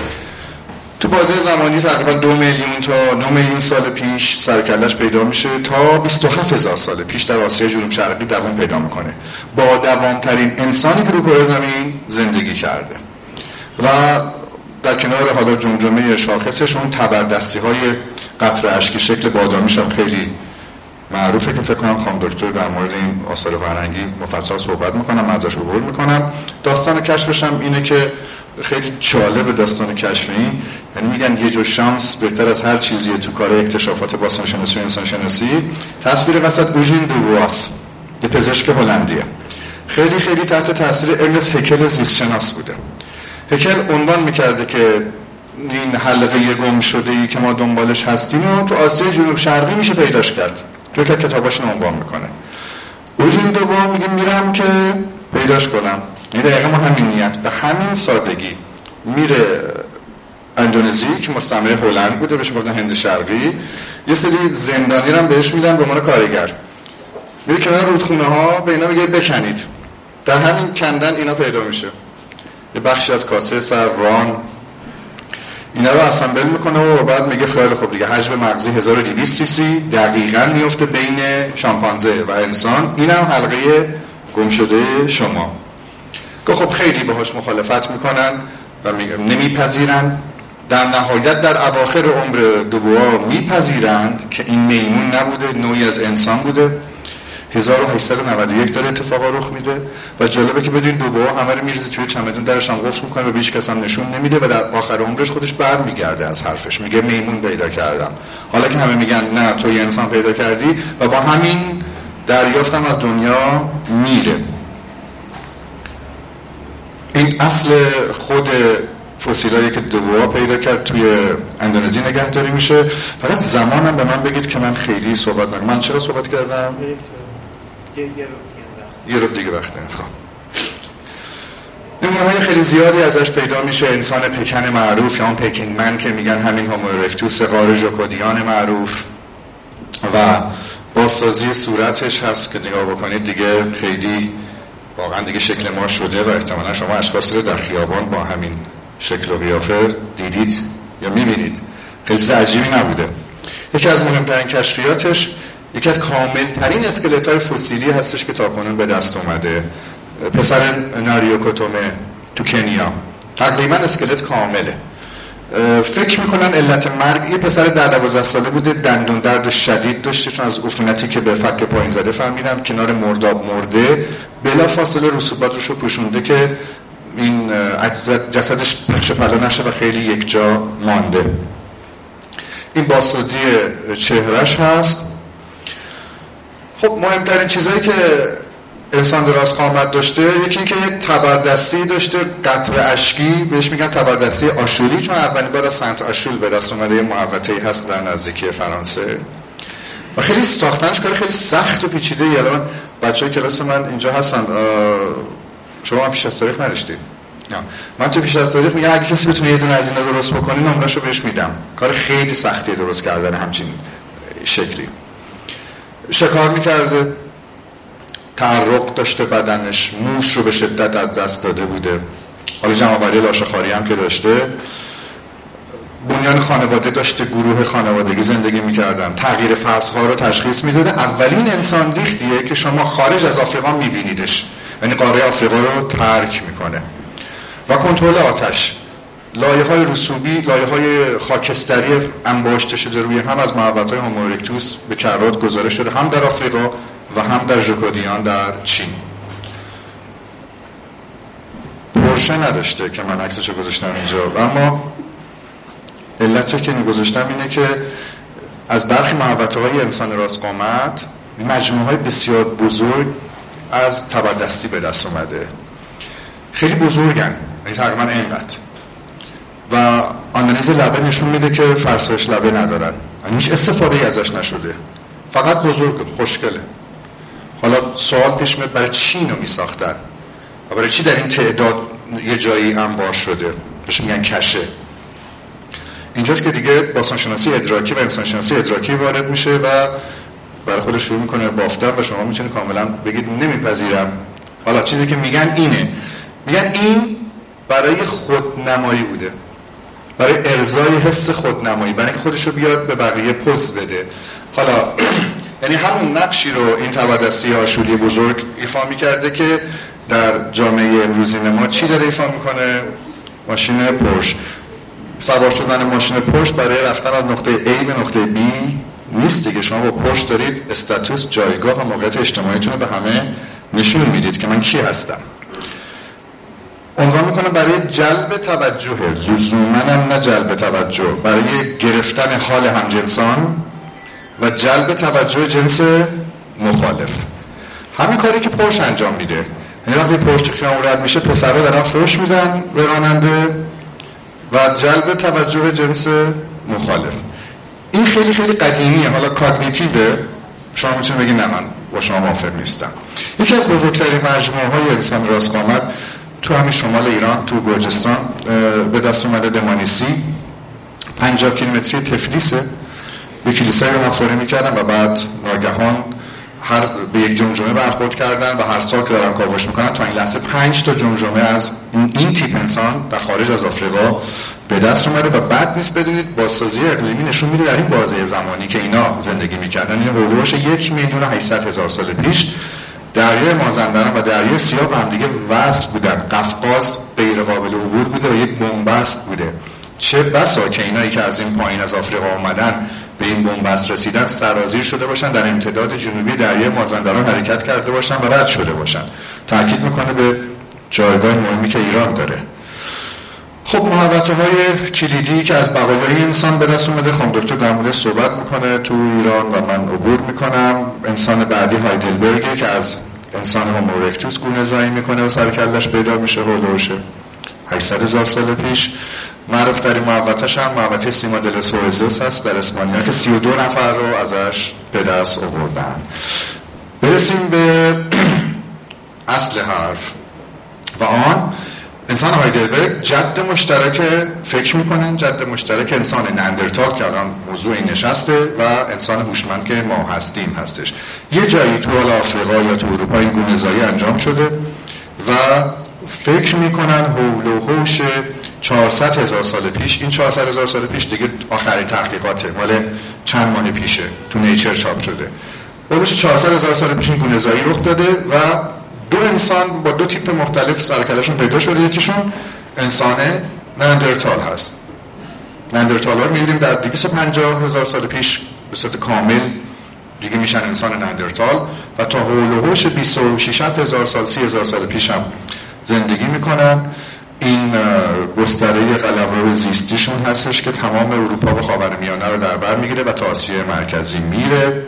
تو بازه زمانی تقریبا 2 میلیون تا 9 میلیون سال پیش سرکلش پیدا میشه تا 27,000 سال پیش در آسیای جنوب شرقی دوام پیدا میکنه. با دوامترین انسانی که رو کره زمین زندگی کرده و در کنار حالا جمجمه شاخصشون تبردستی های قطره اشکی شکل بادامیش هم خیلی معروفه که فکر کنم خانم دکتر در مورد این آثار فرهنگی مفصل صحبت میکنم، من ازش عبور میکنم. داستان کشفش هم اینه که خیلی جالب داستان کشف این، یعنی میگن یه جو شانس بهتر از هر چیزیه تو کار اکتشافات باستانشناسی و انسانشناسی. تصویر وسط اوژین دوبواس، یه پزشک هلندیه، خیلی خیلی تحت تاثیر ارنست هکل زیستشناس بوده. هکل عنوان میکرده که این حلقه گم شده ای که ما دنبالش هستیم و تو آسیای جنوب شرقی میشه پیداش کرد. تو که کتاباش عنوان میکنه. اوژین دوبواس میگه میرم که پیداش کنم. این دقیقا ما همین نیت به همین سادگی میره اندونزی که مستعمره هلند بوده، بهش گفتن هند شرقی، یه سری زندانی رو بهش میدن به عنوان کارگر، میره کنار رودخونه ها به اینا میگه بکنید، در همین کندن اینا پیدا میشه، یه بخشی از کاسه سر ران اینا رو اسمبل میکنه و بعد میگه خیلی خوب دیگه حجم مغزی 1200 cc دقیقاً میفته بین شامپانزه و انسان، اینم حلقه گم شده شما. که خب خیلی باهاش مخالفت میکنن و نمیپذیرن. در نهایت در اواخر عمر دوبوا میپذیرند که این میمون نبوده، نوعی از انسان بوده. 1891 داره اتفاقا رخ میده و جالبه که بدون دوبوا همه رو میریزه توی چمدون، درش هم قفل میکنه و به هیچ کس هم نشون نمیده و در آخر عمرش خودش برمیگرده از حرفش، میگه میمون پیدا کردم، حالا که همه میگن نه تو یه انسان پیدا کردی، و با همین دریافتم از دنیا میره. این اصل خود فسیلایی که دوبوا پیدا کرد توی اندونزی نگهداری میشه. فقط زمانم به من بگید که من خیلی صحبت نکنم. من چرا صحبت کردم؟ یه رو دیگه وقته. خب نمونه‌های خیلی زیادی ازش پیدا میشه. انسان پکن معروف یا اون پکینگ من که میگن همین هومو ارکتوس، غار ژاکودیان معروف و بازسازی صورتش هست که نگاه بکنید دیگه خیلی واقعا دیگه شکل ما شده و احتمالا شما اشخاصی رو در خیابان با همین شکل و قیافه دیدید یا میبینید. خیلی چیز عجیبی نبوده. یکی از مهمترین کشفیاتش یکی از کاملترین اسکلت‌های فسیلی هستش که تاکنون به دست اومده. پسر ناریوکوتومه تو کنیا تقریبا اسکلت کامله. فکر میکنن علت مرگ یه پسر 12 ساله بوده، دندون درد شدید داشته چون از عفونتی که به فک پایین زده فهمیدم، کنار مرداب مرده، بلا فاصله رسوبات روشو پوشونده که این جسدش پخش پلا نشه و خیلی یک جا مانده. این بازسازی چهرش هست. خب مهمترین چیزایی که انسان دراز قامت داشته یکی که یک تبردستی داشته، قطره اشکی، بهش میگن تبردستی آشوری چون اولین بار از سنت آشول به دست اومده. یه محوطه‌ای هست در نزدیکی فرانسه و خیلی ساختنش کار خیلی سخت و پیچیده‌ای. الان بچه‌های کلاس من اینجا هستن، شما هم پیش از تاریخ نداشتید؟ نه. من تو پیش از تاریخ میگم اگه کسی بتونه یه دونه از اینا درست بکنه نمره‌شو بهش میدم. کار خیلی سختیه درست کردن همچین شکلی. شکار می‌کرده، تعرق داشته بدنش، موش رو به شدت از دست داده بوده، حالا جمع‌آوری لاشه‌خواری هم که داشته، بنیان خانواده داشته، گروه خانوادگی زندگی می‌کردن، تغییر فصل‌ها رو تشخیص می‌داده. اولین انسان ریختیه که شما خارج از آفریقا می‌بینیدش، یعنی قاره آفریقا رو ترک می‌کنه. و کنترل آتش، لایه‌های رسوبی، لایه‌های خاکستری انباشته شده روی هم از محوطه‌های هومو ارکتوس به کرات گزارش شده، هم در آفریقا و هم در ژاکودیان در چین. پرشه نداشته که من عکسشو گذاشتم اینجا، اما علتی که گذاشتم اینه که از برخی محوطه‌های انسان راست قامت مجموعه‌های بسیار بزرگ از تبردستی به دست اومده. خیلی بزرگن، یعنی تقریبا اینقدر. و آنالیز لبه نشون میده که فرسایش لبه ندارن، هیچ استفاده ای ازش نشده، فقط بزرگ خوشگله. حالا سوال پیش میاد برای چی اینو میساختن و برای چی در این تعداد یه جایی انبار شده؟ بهش میگن کشه. اینجاست که دیگه باستانشناسی ادراکی و انسانشناسی ادراکی وارد میشه و برای خودش شروع میکنه بافتن و شما میتونید کاملا بگید نمیپذیرم. حالا چیزی که میگن اینه، میگن این برای خودنمایی بوده، برای ارضای حس خودنمایی، برای اینکه خودش رو بیاد به بقیه پوز بده. حالا یعنی همون نقشی رو این تبدستی آشوری بزرگ ایفا میکرده که در جامعه امروزی ما چی داره ایفا میکنه؟ ماشین پرش. سوار شدن ماشین پرش برای رفتن از نقطه A به نقطه B نیست دیگه. شما با پرش دارید استاتوس، جایگاه و موقعیت اجتماعیتون رو به همه نشون میدید که من کی هستم. عنوان میکنه برای جلب توجه، لزوماً نه جلب توجه، برای گرفتن حال همجنسان و جلب توجه جنس مخالف. همین کاری که پرش انجام میده. یعنی وقتی پرش تو خیابون رد میشه پسرها دارن فحش میدن به راننده و جلب توجه جنس مخالف. این خیلی خیلی قدیمیه. حالا کاگنیتیوه، شما میتونید بگید نه من با شما موافق نیستم. یکی از بزرگترین مجموعه های انسان راستقامت تو همین شمال ایران، تو گرجستان به دست اومده. دمانیسی 50 کیلومتری تفلیسه. به کلیسای رو حفاری میکردن و بعد ناگهان به یک جمجمه برخورد کردن و هر سال که دارن کاوش میکنن تا این لحظه 5 تا جمجمه از این تیپ انسان در خارج از آفریقا به دست اومده. و بعد نیست بدونید بازسازی اقلیمی نشون میده در این بازه زمانی که اینا زندگی میکردن، این حدوداش 1,800,000 سال پیش دریای مازندران و دریای سیاه هم دیگه وصل بودن. قفقاز غیر قابل عبور بوده و یک بنبست بوده. چه بسا که اینایی که از این پایین از آفریقا اومدن به این بنبست رسیدن سرازیر شده باشن، در امتداد جنوبی دریای مازندران حرکت کرده باشن و رد شده باشن. تاکید میکنه به جایگاه مهمی که ایران داره. خب محوطه های کلیدی که از بقایای انسان به دست اومده، خانم دکتر در موردش صحبت میکنه تو ایران و من عبور میکنم. انسان بعدی هایدلبرگه که از انسان هومو ارکتوس گونه زایی میکنه و سر کلش پیدا میشه هولوشه 800,000 سال پیش. معروف ترین محوطه‌اش هم محوطه سیما دل سوئزوس هست در اسپانیا که 32 نفر رو ازش به دست آوردن. برسیم به اصل حرف و آن انسان هایدلبرگ جد مشترک فکر میکنن، جد مشترک انسان نندرتال که الان موضوع این نشسته و انسان هوشمند که ما هستیم هستش. یه جایی تو آفریقا یا تو اروپا این گونه‌زایی انجام شده و فکر میکنن حول و حوش 400,000 سال پیش. این 400,000 سال پیش دیگه آخرین تحقیقاته، مال چند ماه پیشه، تو نیچر چاپ شده. حدود 400,000 سال پیش این گونه‌زایی رخ داده و دو انسان با دو تیپ مختلف سرکلشون پیدا شده. یکیشون انسان نندرتال هست. نندرتال ها رو می‌بینیم در 250,000 سال پیش به صورت کامل دیگه میشن انسان نندرتال و تا حول و حوش 26,000 سال 30,000 سال پیش هم زندگی میکنن. این گستره قلمرو زیستیشون هستش که تمام اروپا و خاورمیانه رو در بر میگیره و تا آسیای مرکزی میره.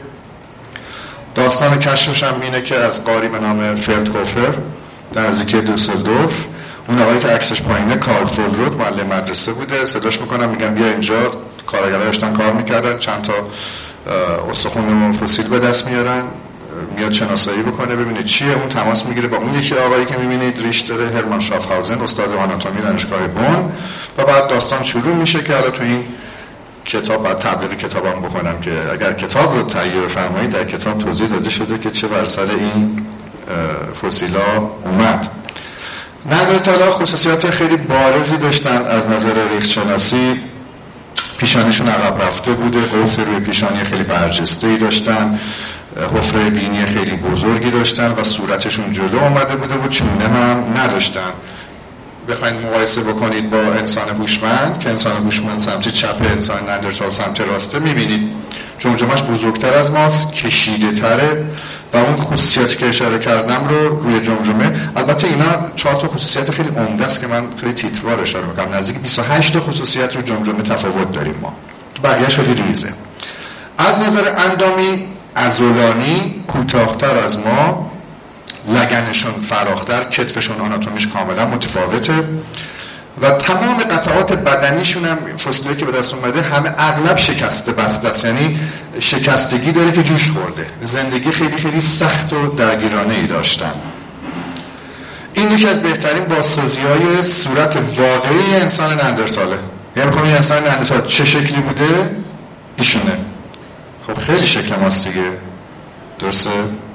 داستان کشفش هم اینه که از قاری به نام فلدهوفر در نزدیکی دوسلدورف، اون آقایی که عکسش پایینه کارل فولروت معلم مدرسه بوده، صداش میکنم میگم بیا اینجا. کارگرها داشتن کار میکردن، چند تا استخوان فسیل به دست میارن، میاد شناسایی بکنه ببینه چیه. اون تماس میگیره با اون یکی آقایی که میبینید ریش داره، هرمان شافهاوزن، استاد آناتومی دانشگاه بون. و بعد داستان شروع میشه که حالا تو این کتاب بعد تبلیغ کتابم بکنم که اگر کتاب رو تهیه بفرمایید در کتاب توضیح داده شده که چه بر سر این فسیلا اومد. نندرتال‌ها خصوصیات خیلی بارزی داشتن از نظر ریختشناسی. پیشانیشون عقب رفته بوده، قوس روی پیشانی خیلی برجسته‌ای داشتن، حفره بینی خیلی بزرگی داشتن و صورتشون جلو آمده بوده و چونه هم نداشتن. بخواید مقایسه بکنید با انسان هوشمند که انسان هوشمند سمت چپ، انسان نندرتال سمت راسته، میبینید جمجمه‌اش بزرگتر از ماست، کشیده تره و اون خصوصیاتی که اشاره کردم رو روی جمجمه. البته اینا 4 تا خصوصیت خیلی عمده است که من خیلی تیتروار اشاره میکنم. نزدیک 28 تا خصوصیت رو جمجمه تفاوت داریم ما، بقیه‌اش خیلی ریزه. از نظر اندامی عضلانی کوتاه‌تر از ما، لگنشون فراختر، کتفشون آناتومیش کاملا متفاوته و تمام قطعات بدنیشون هم فسیلی که به دست اومده همه اغلب شکسته بسته است، یعنی شکستگی داره که جوش خورده. زندگی خیلی خیلی سخت و درگیرانه‌ای داشتن. این یکی از بهترین بازسازی‌های صورت واقعی انسان ناندرتاله. یعنی می‌خوام این انسان ناندرتال چه شکلی بوده؟ ایشونه. خب خیلی شکل ماست دیگه. درسته؟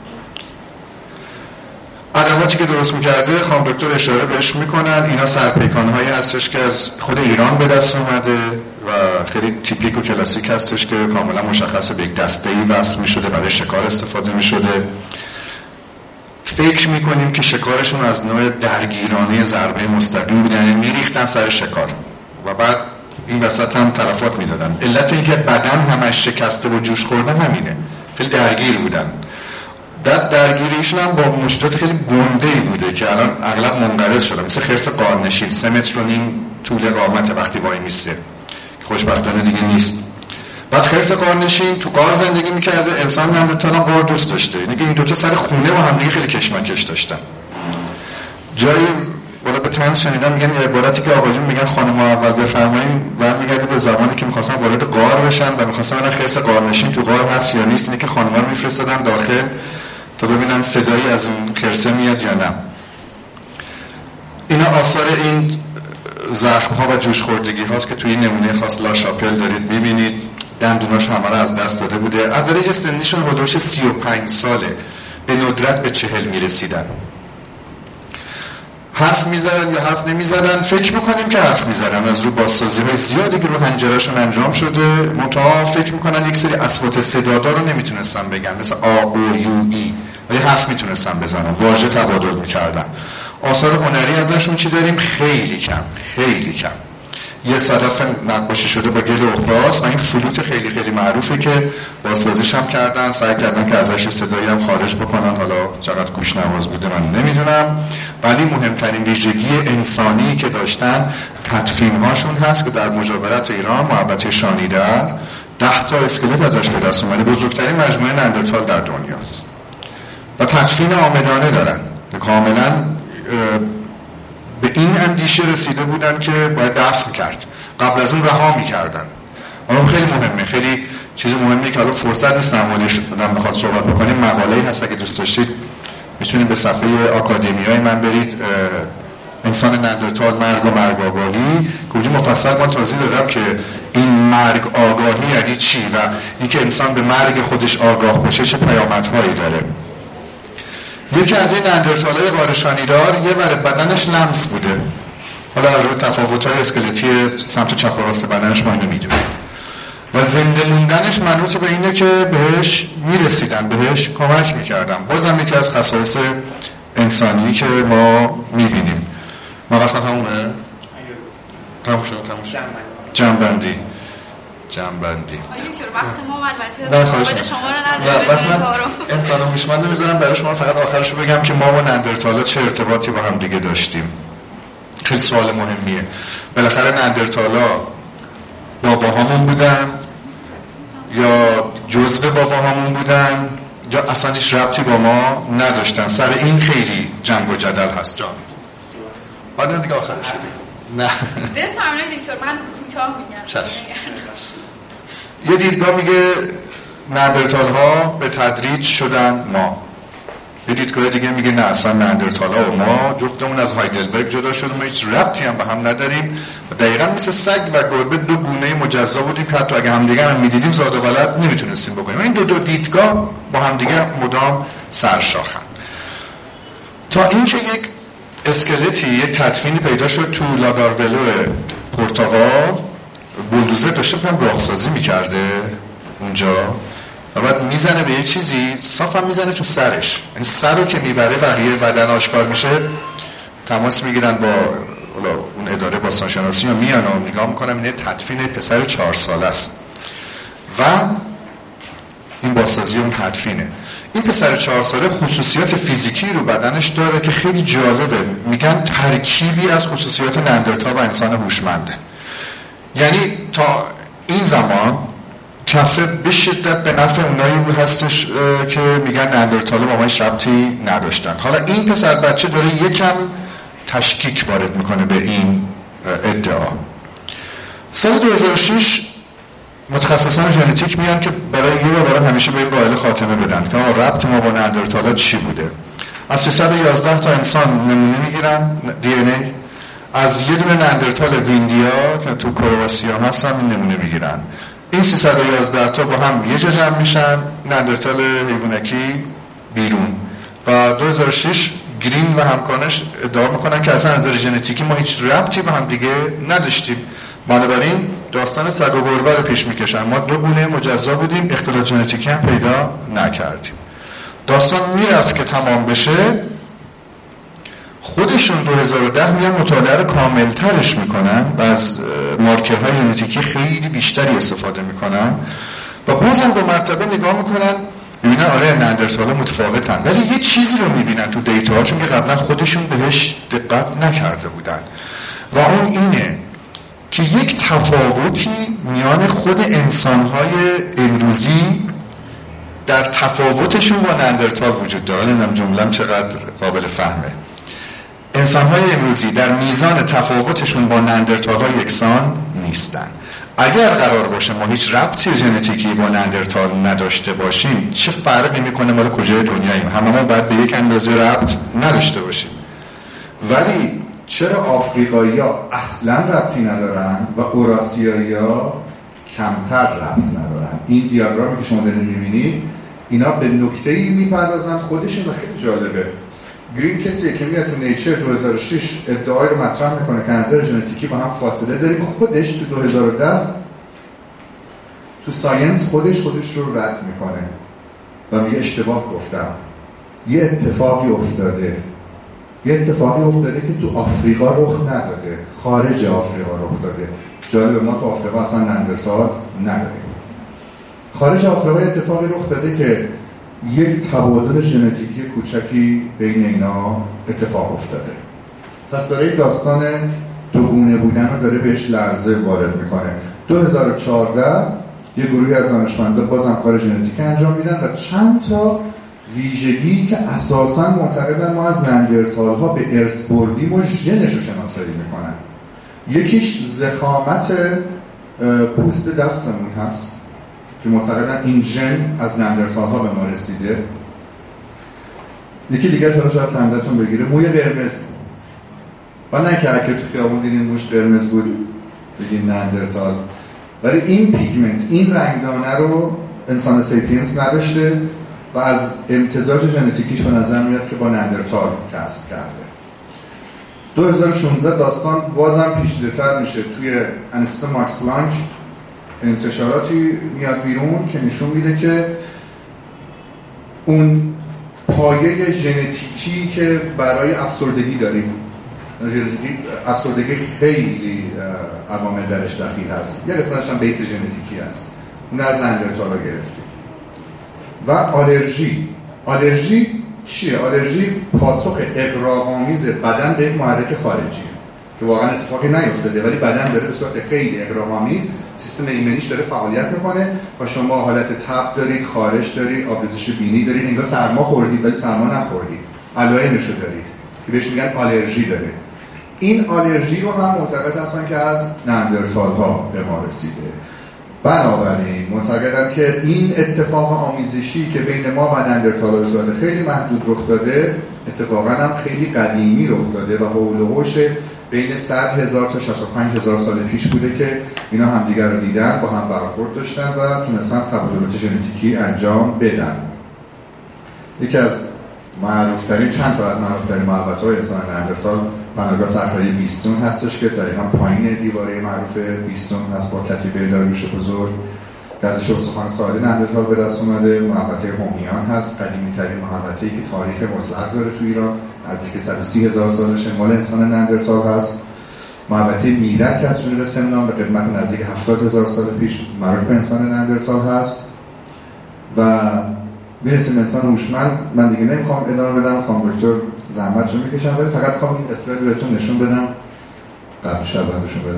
ادواتی که درست می‌کرده خانم دکتر اشاره بهش می‌کنن، اینا سرپیکان‌هایی هستش که از خود ایران به دست اومده و خیلی تیپیک و کلاسیک هستش که کاملا مشخصه به یک دسته‌ای وصل می‌شده، برای شکار استفاده می‌شده. فکر میکنیم که شکارشون از نوع درگیرانه ضربه مستقیم بود، یعنی میریختن سر شکار و بعد این وسط هم تلفات میدادن. علت اینکه بدن همش شکسته و جوش خوردن همینه، خیلی درگیر بودن. درگیریشون هم با موجودات خیلی گنده‌ای بوده که الان اغلب منقرض شدن، مثل خرس غارنشین 3.5 متر طول قامت وقتی وای میسته، خوشبختانه دیگه نیست. بعد خرس غارنشین تو غار زندگی میکرده، انسان ناندرتال هم غار دوست داشته، یعنی که این دوتا سر خونه و همدیگه خیلی کشمکش داشتن. جایی بالا به طنز شنیدم میگن عبارتی که آقایون میگن خانم اول بفرمایید برمیگرده به زمانی که میخواستن وارد غار بشن و میخواستن ببینن خرس غارنشین تو غار هست یا نیست، اینه که خانم‌ها رو میفرستادن داخل تا ببینن صدایی از اون خرسه میاد یا نه. اینا آثار این زخم‌ها و جوش خوردگی هاست که توی این نمونه خاص لا شاپل دارید می‌بینید. دندوناش همه رو از دست داده بوده. ادراج سنیشون حدود 35 ساله، به ندرت به 40 میرسیدن. حرف میزدن یا حرف نمیزدن؟ فکر میکنیم که حرف میزدن، از رو بازسازی‌های زیادی که رو حنجره‌شون انجام شده. منتها فکر میکنن یک سری اصوات صدادار رو نمیتونستن بگن، مثل آ او یو ای، ولی حرف میتونستن بزنن، واژه تبادل میکردن. آثار هنری ازشون چی داریم؟ خیلی کم. یه صدف نقاشی شده با گل اخراس و این فلوت خیلی خیلی معروفه که بازسازیش هم کردن، سعی کردن که ازش صدایی هم خارج بکنن. حالا چقدر گوش نواز بوده من نمیدونم، ولی مهمترین ویژگی انسانی که داشتن تدفین هاشون هست که در مجاورت ایران محوطه شانیدر 10 تا اسکلت ازش به دست اومده. بزرگترین مجموعه ناندرتال در دنیاست و تدفین عامدانه دارن. کاملا به این اندیشه رسیده بودن که باید دفن کرد، قبل از اون رها میکردن. اون خیلی مهمه، خیلی چیز مهمه که الان فرصت نیست نمودش آدم بخواد صحبت بکنیم. مقاله‌ای هست اگه دوست داشتید میتونید به صفحه آکادمیای من برید، انسان ناندرتال مرگ و مرگ آگاهی، که مفصل من توضیح دادم که این مرگ آگاهی یعنی چی و اینکه انسان به مرگ خودش آگاه باشه چه پیامدهایی داره. یکی از این ناندرتالای غار شانیدار یه ور بدنش لمس بوده، حالا از روی تفاوت‌های اسکلتی سمت چپ و راست بدنش ما اینو میدونیم و زنده موندنش منوط به اینه که بهش میرسیدن، بهش کمک میکردن. بازم یکی از خصایص انسانی که ما میبینیم. ما وقتا تمومه؟ تموم شد. جنبندی وقت ما البته شما رو نداره. بس من انسان هوشمند میذارم برای شما، فقط آخرشو بگم که ما و ناندرتالا چه ارتباطی با هم دیگه داشتیم. خیلی سوال مهمیه. بالاخره ناندرتالا باباهامون بودن یا جزء باباهامون بودن یا اصلا هیچ ربطی با ما نداشتن؟ سر این خیلی جنگ و جدل هست. جان آره دیگه آخرش نه بفرمایید دکتر، من کوتاه میگم. یه دیدگاه میگه ناندرتال ها به تدریج شدن ما. یه دیدگاه دیگه میگه نه، اصلا ناندرتال ها و ما جفتمون از هایدلبرگ جدا شدیم، ما هیچ ربطی هم به هم نداریم و دقیقا مثل سگ و گربه دو گونه مجزا بودیم که حتی اگه همدیگر هم میدیدیم زاد و ولد نمیتونستیم بکنیم. این دو دیدگاه با همدیگر مدام سرشاخن تا اینکه یک اسکلتی، یک تدفینی پیدا شد تو لادارولو پرتغال. بولدوزر داشته بودم راهسازی میکرده اونجا و بعد میزنه به یه چیزی، صاف هم میزنه تو سرش، یعنی سر رو که میبره بقیه بدن آشکار میشه. تماس میگیرن با اون اداره باستانشناسی و میان و نگاه میکنم اینه تدفین پسر 4 ساله است و این بازسازی اون تدفینه. این پسر 4 ساله خصوصیات فیزیکی رو بدنش داره که خیلی جالبه، میگن ترکیبی از خصوصیات ناندرتال و انسان هوشمنده. یعنی تا این زمان کفه به شدت به نفع اونایی هستش که میگن ناندرتال با ما هیچ ربطی نداشتن. حالا این پسر بچه داره یکم تشکیک وارد میکنه به این ادعا. سال 2006 متخصصان ژنتیک میان که برای همیشه به این قائل خاتمه بدن که ربط ما با نئاندرتال‌ها چی بوده. از 311 تا انسان نمونه میگیرن DNA، از یه دونه نئاندرتال ویندیا که تو کرواسیا هستن این نمونه میگیرن. این 311 تا با هم یه جا جمع میشن، نئاندرتال حیوانکی بیرون. و 2006 گرین و همکارانش ادعا میکنن که اصلا از نظر ژنتیکی ما هیچ ربطی به هم دیگه نداشتیم. بنابراین داستان سگ و گربه رو پیش میکشن. ما 2 گونه مجزا بودیم، اختلاط ژنتیکی هم پیدا نکردیم. داستان میرفت که تمام بشه، خودشون 2010 میان مطالعه رو کاملترش میکنن و از مارکرهای ژنتیکی خیلی بیشتری استفاده میکنن و بازم با مرتبه نگاه میکنن، میبینن آره نئاندرتال‌ها متفاوتن، ولی یه چیزی رو میبینن تو دیتاهاشون که قبلا خودشون بهش دقت نکرده بودن و اون اینه که یک تفاوتی میان خود انسان‌های امروزی در تفاوتشون با نئاندرتال وجود داره. نمیدونم جمله‌ام چقدر قابل فهمه. انسان‌های امروزی در میزان تفاوتشون با نئاندرتال‌ها یکسان نیستن. اگر قرار باشه ما هیچ ربطی ژنتیکی با نئاندرتال نداشته باشیم، چه فرقی میکنه مال کجای دنیاییم؟ هممون باید به یک اندازه ربط نداشته باشیم. ولی چرا آفریقایی‌ها اصلا ربطی ندارن و اوراسیایی‌ها کمتر ربط ندارن؟ این دیاگرامی که شما دارین می‌بینید اینا به نکته‌ای میپردازن خودشون و خیلی جالبه. گرین کسیه که میاد تو نیچر 2006 ادعای رو مطرح میکنه که از نظر ژنتیکی با هم فاصله داریم، خودش تو 2010 تو ساینس خودش رو رد میکنه و میگه اشتباه گفتم. یه اتفاقی افتاده که تو آفریقا رخ نداده، خارج آفریقا رخ داده. جالب، ما تو آفریقا اصلا نئاندرتال نداریم. خارج آفریقا اتفاقی رخ داده که یک تبادل ژنتیکی کوچکی بین اینا اتفاق افتاده. پس داره این داستان دوگونه بودن رو داره بهش لرزه وارد میکنه. 2014 یه گروهی از دانشمندان بازم کار ژنتیکی انجام میدن و چند تا ویژگی که اساساً معتقدن ما از نئاندرتال‌ها به ارث بردیم و ژنش رو شناسایی میکنن. یکیش ضخامت پوست دستمون هست که معتقدن این ژن از نئاندرتال‌ها به ما رسیده. یکی دیگه شاید خندتون بگیره، موی قرمز. و نه که اگه تو خیابون دیدین موش قرمز بود بگین نئاندرتال، ولی این پیگمنت، این رنگدانه رو انسان سیپینس نداشته و از امتزاج ژنتیکیش به نظر میاد که با نئاندرتال کسب کرده. 2016 داستان بازم پیچیده‌تر میشه. توی انستیتوت ماکس پلانک انتشاراتی میاد بیرون که نشون میده که اون پایه ژنتیکی که برای افسردگی داریم، افسردگی خیلی عوامل درش دخیل هست، یه قسمتش هم بیس ژنتیکی هست، اون از نئاندرتال‌ها گرفتیم. و آلرژی چیه؟ آلرژی پاسخ اغراق‌آمیز بدن به محرک خارجیه که واقعا اتفاقی نیفتاده، ولی بدن داره به صورت خیلی اغراق‌آمیز سیستم ایمنیش داره فعالیت میکنه و شما حالت تب دارید، خارش دارید، آبریزش بینی دارید، انگار سرما خوردید ولی سرما نخوردید، علائمشو دارید که بهش میگن آلرژی داره. این آلرژی رو هم معتقد هستن که از نئاندرتال‌ها به ما رسیده. بنابراین معتقدن که این اتفاق آمیزشی که بین ما و نئاندرتال‌ها به صورت خیلی محدود رخ داده، اتفاقا هم خیلی قدیمی رخ داده و حول و حوش بین 100,000 تا 65,000 سال پیش بوده که اینا همدیگر رو دیدن، با هم برخورد داشتن و تونستن تبادلات ژنتیکی انجام بدن. یکی از معروف‌ترین، چند تا از معروف‌ترین محوطه‌های انسان نئاندرتال بناگاه صحرای بیستون هستش که دقیقاً پایین دیواره معروف بیستون هست با کتیبه داریوش بزرگ. دستش استخوان سالی نئاندرتال به دست اومده. محوطه هومیان هست، قدیمی‌ترین محوطه‌ای که تاریخ مطلق داره تو ایران، نزدیک 130,000 سالشه، مال انسان نئاندرتال هست. محوطه میرک از جنوب سمنان به قدمت نزدیک 70,000 سال پیش مربوط به انسان نئاندرتال هست. و میرسیم انسان هوشمند. من دیگه نمیخوام ادامه بدم، خانم دکتر زحمتشو میکشم، ولی فقط میخوام این اسلاید رو بهتون نشون بدم، قبل شب نشون بدم.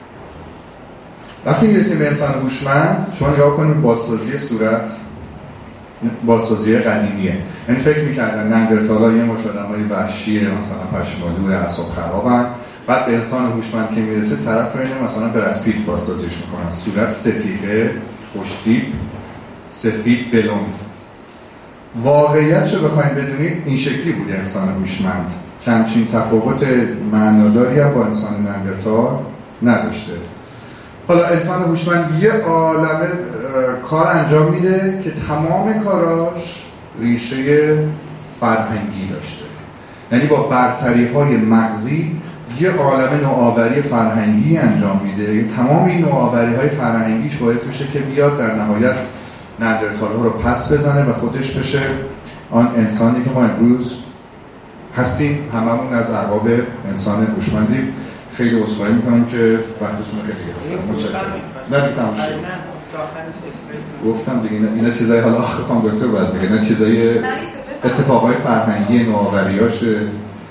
وقتی میرسیم به انسان هوشمند، شما نگاه کنید بازسازی صورت، بازسازی قدیمیه. یعنی فکر میکردن نئاندرتال‌ها یه مش آدمای وحشی مثلا پشمالو، اعصاب خرابن بعد به انسان هوشمند که میرسه طرف رو اینه مثلا برد پیت بازسازیش میکنن، صورت ستیقه، خوشتیپ، سفید، بلوند. واقعیت رو بخوایم بدونید این شکلی بوده انسان هوشمند، همچین تفاوت معناداری هم با انسان نیاندرتال نداشته. حالا انسان هوشمند یه عالمه کار انجام میده که تمام کاراش ریشه فرهنگی داشته، یعنی با برتری‌های مغزی یه عالمه نوآوری فرهنگی انجام میده. تمام این نوآوری‌های فرهنگیش باعث میشه که بیاد در نهایت نیاندرتال‌ها رو پس بزنه و خودش بشه آن انسانی که ما امروز هستیم. هممون از اعقاب انسان هوشمندیم. خیلی عذرخواهی میکنم که وقتتون رو خیلی گرفتم. متشکرم. نه تموم شد. گفتم دیگه اینا چیزای حالا آخر دکتر باید بگه، اینا چیزای اتفاقای فرهنگی، نوآوریاش،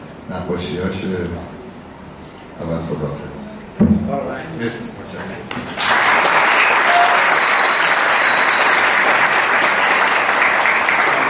نقاشیاش. اول خداحافظ. متشکرم.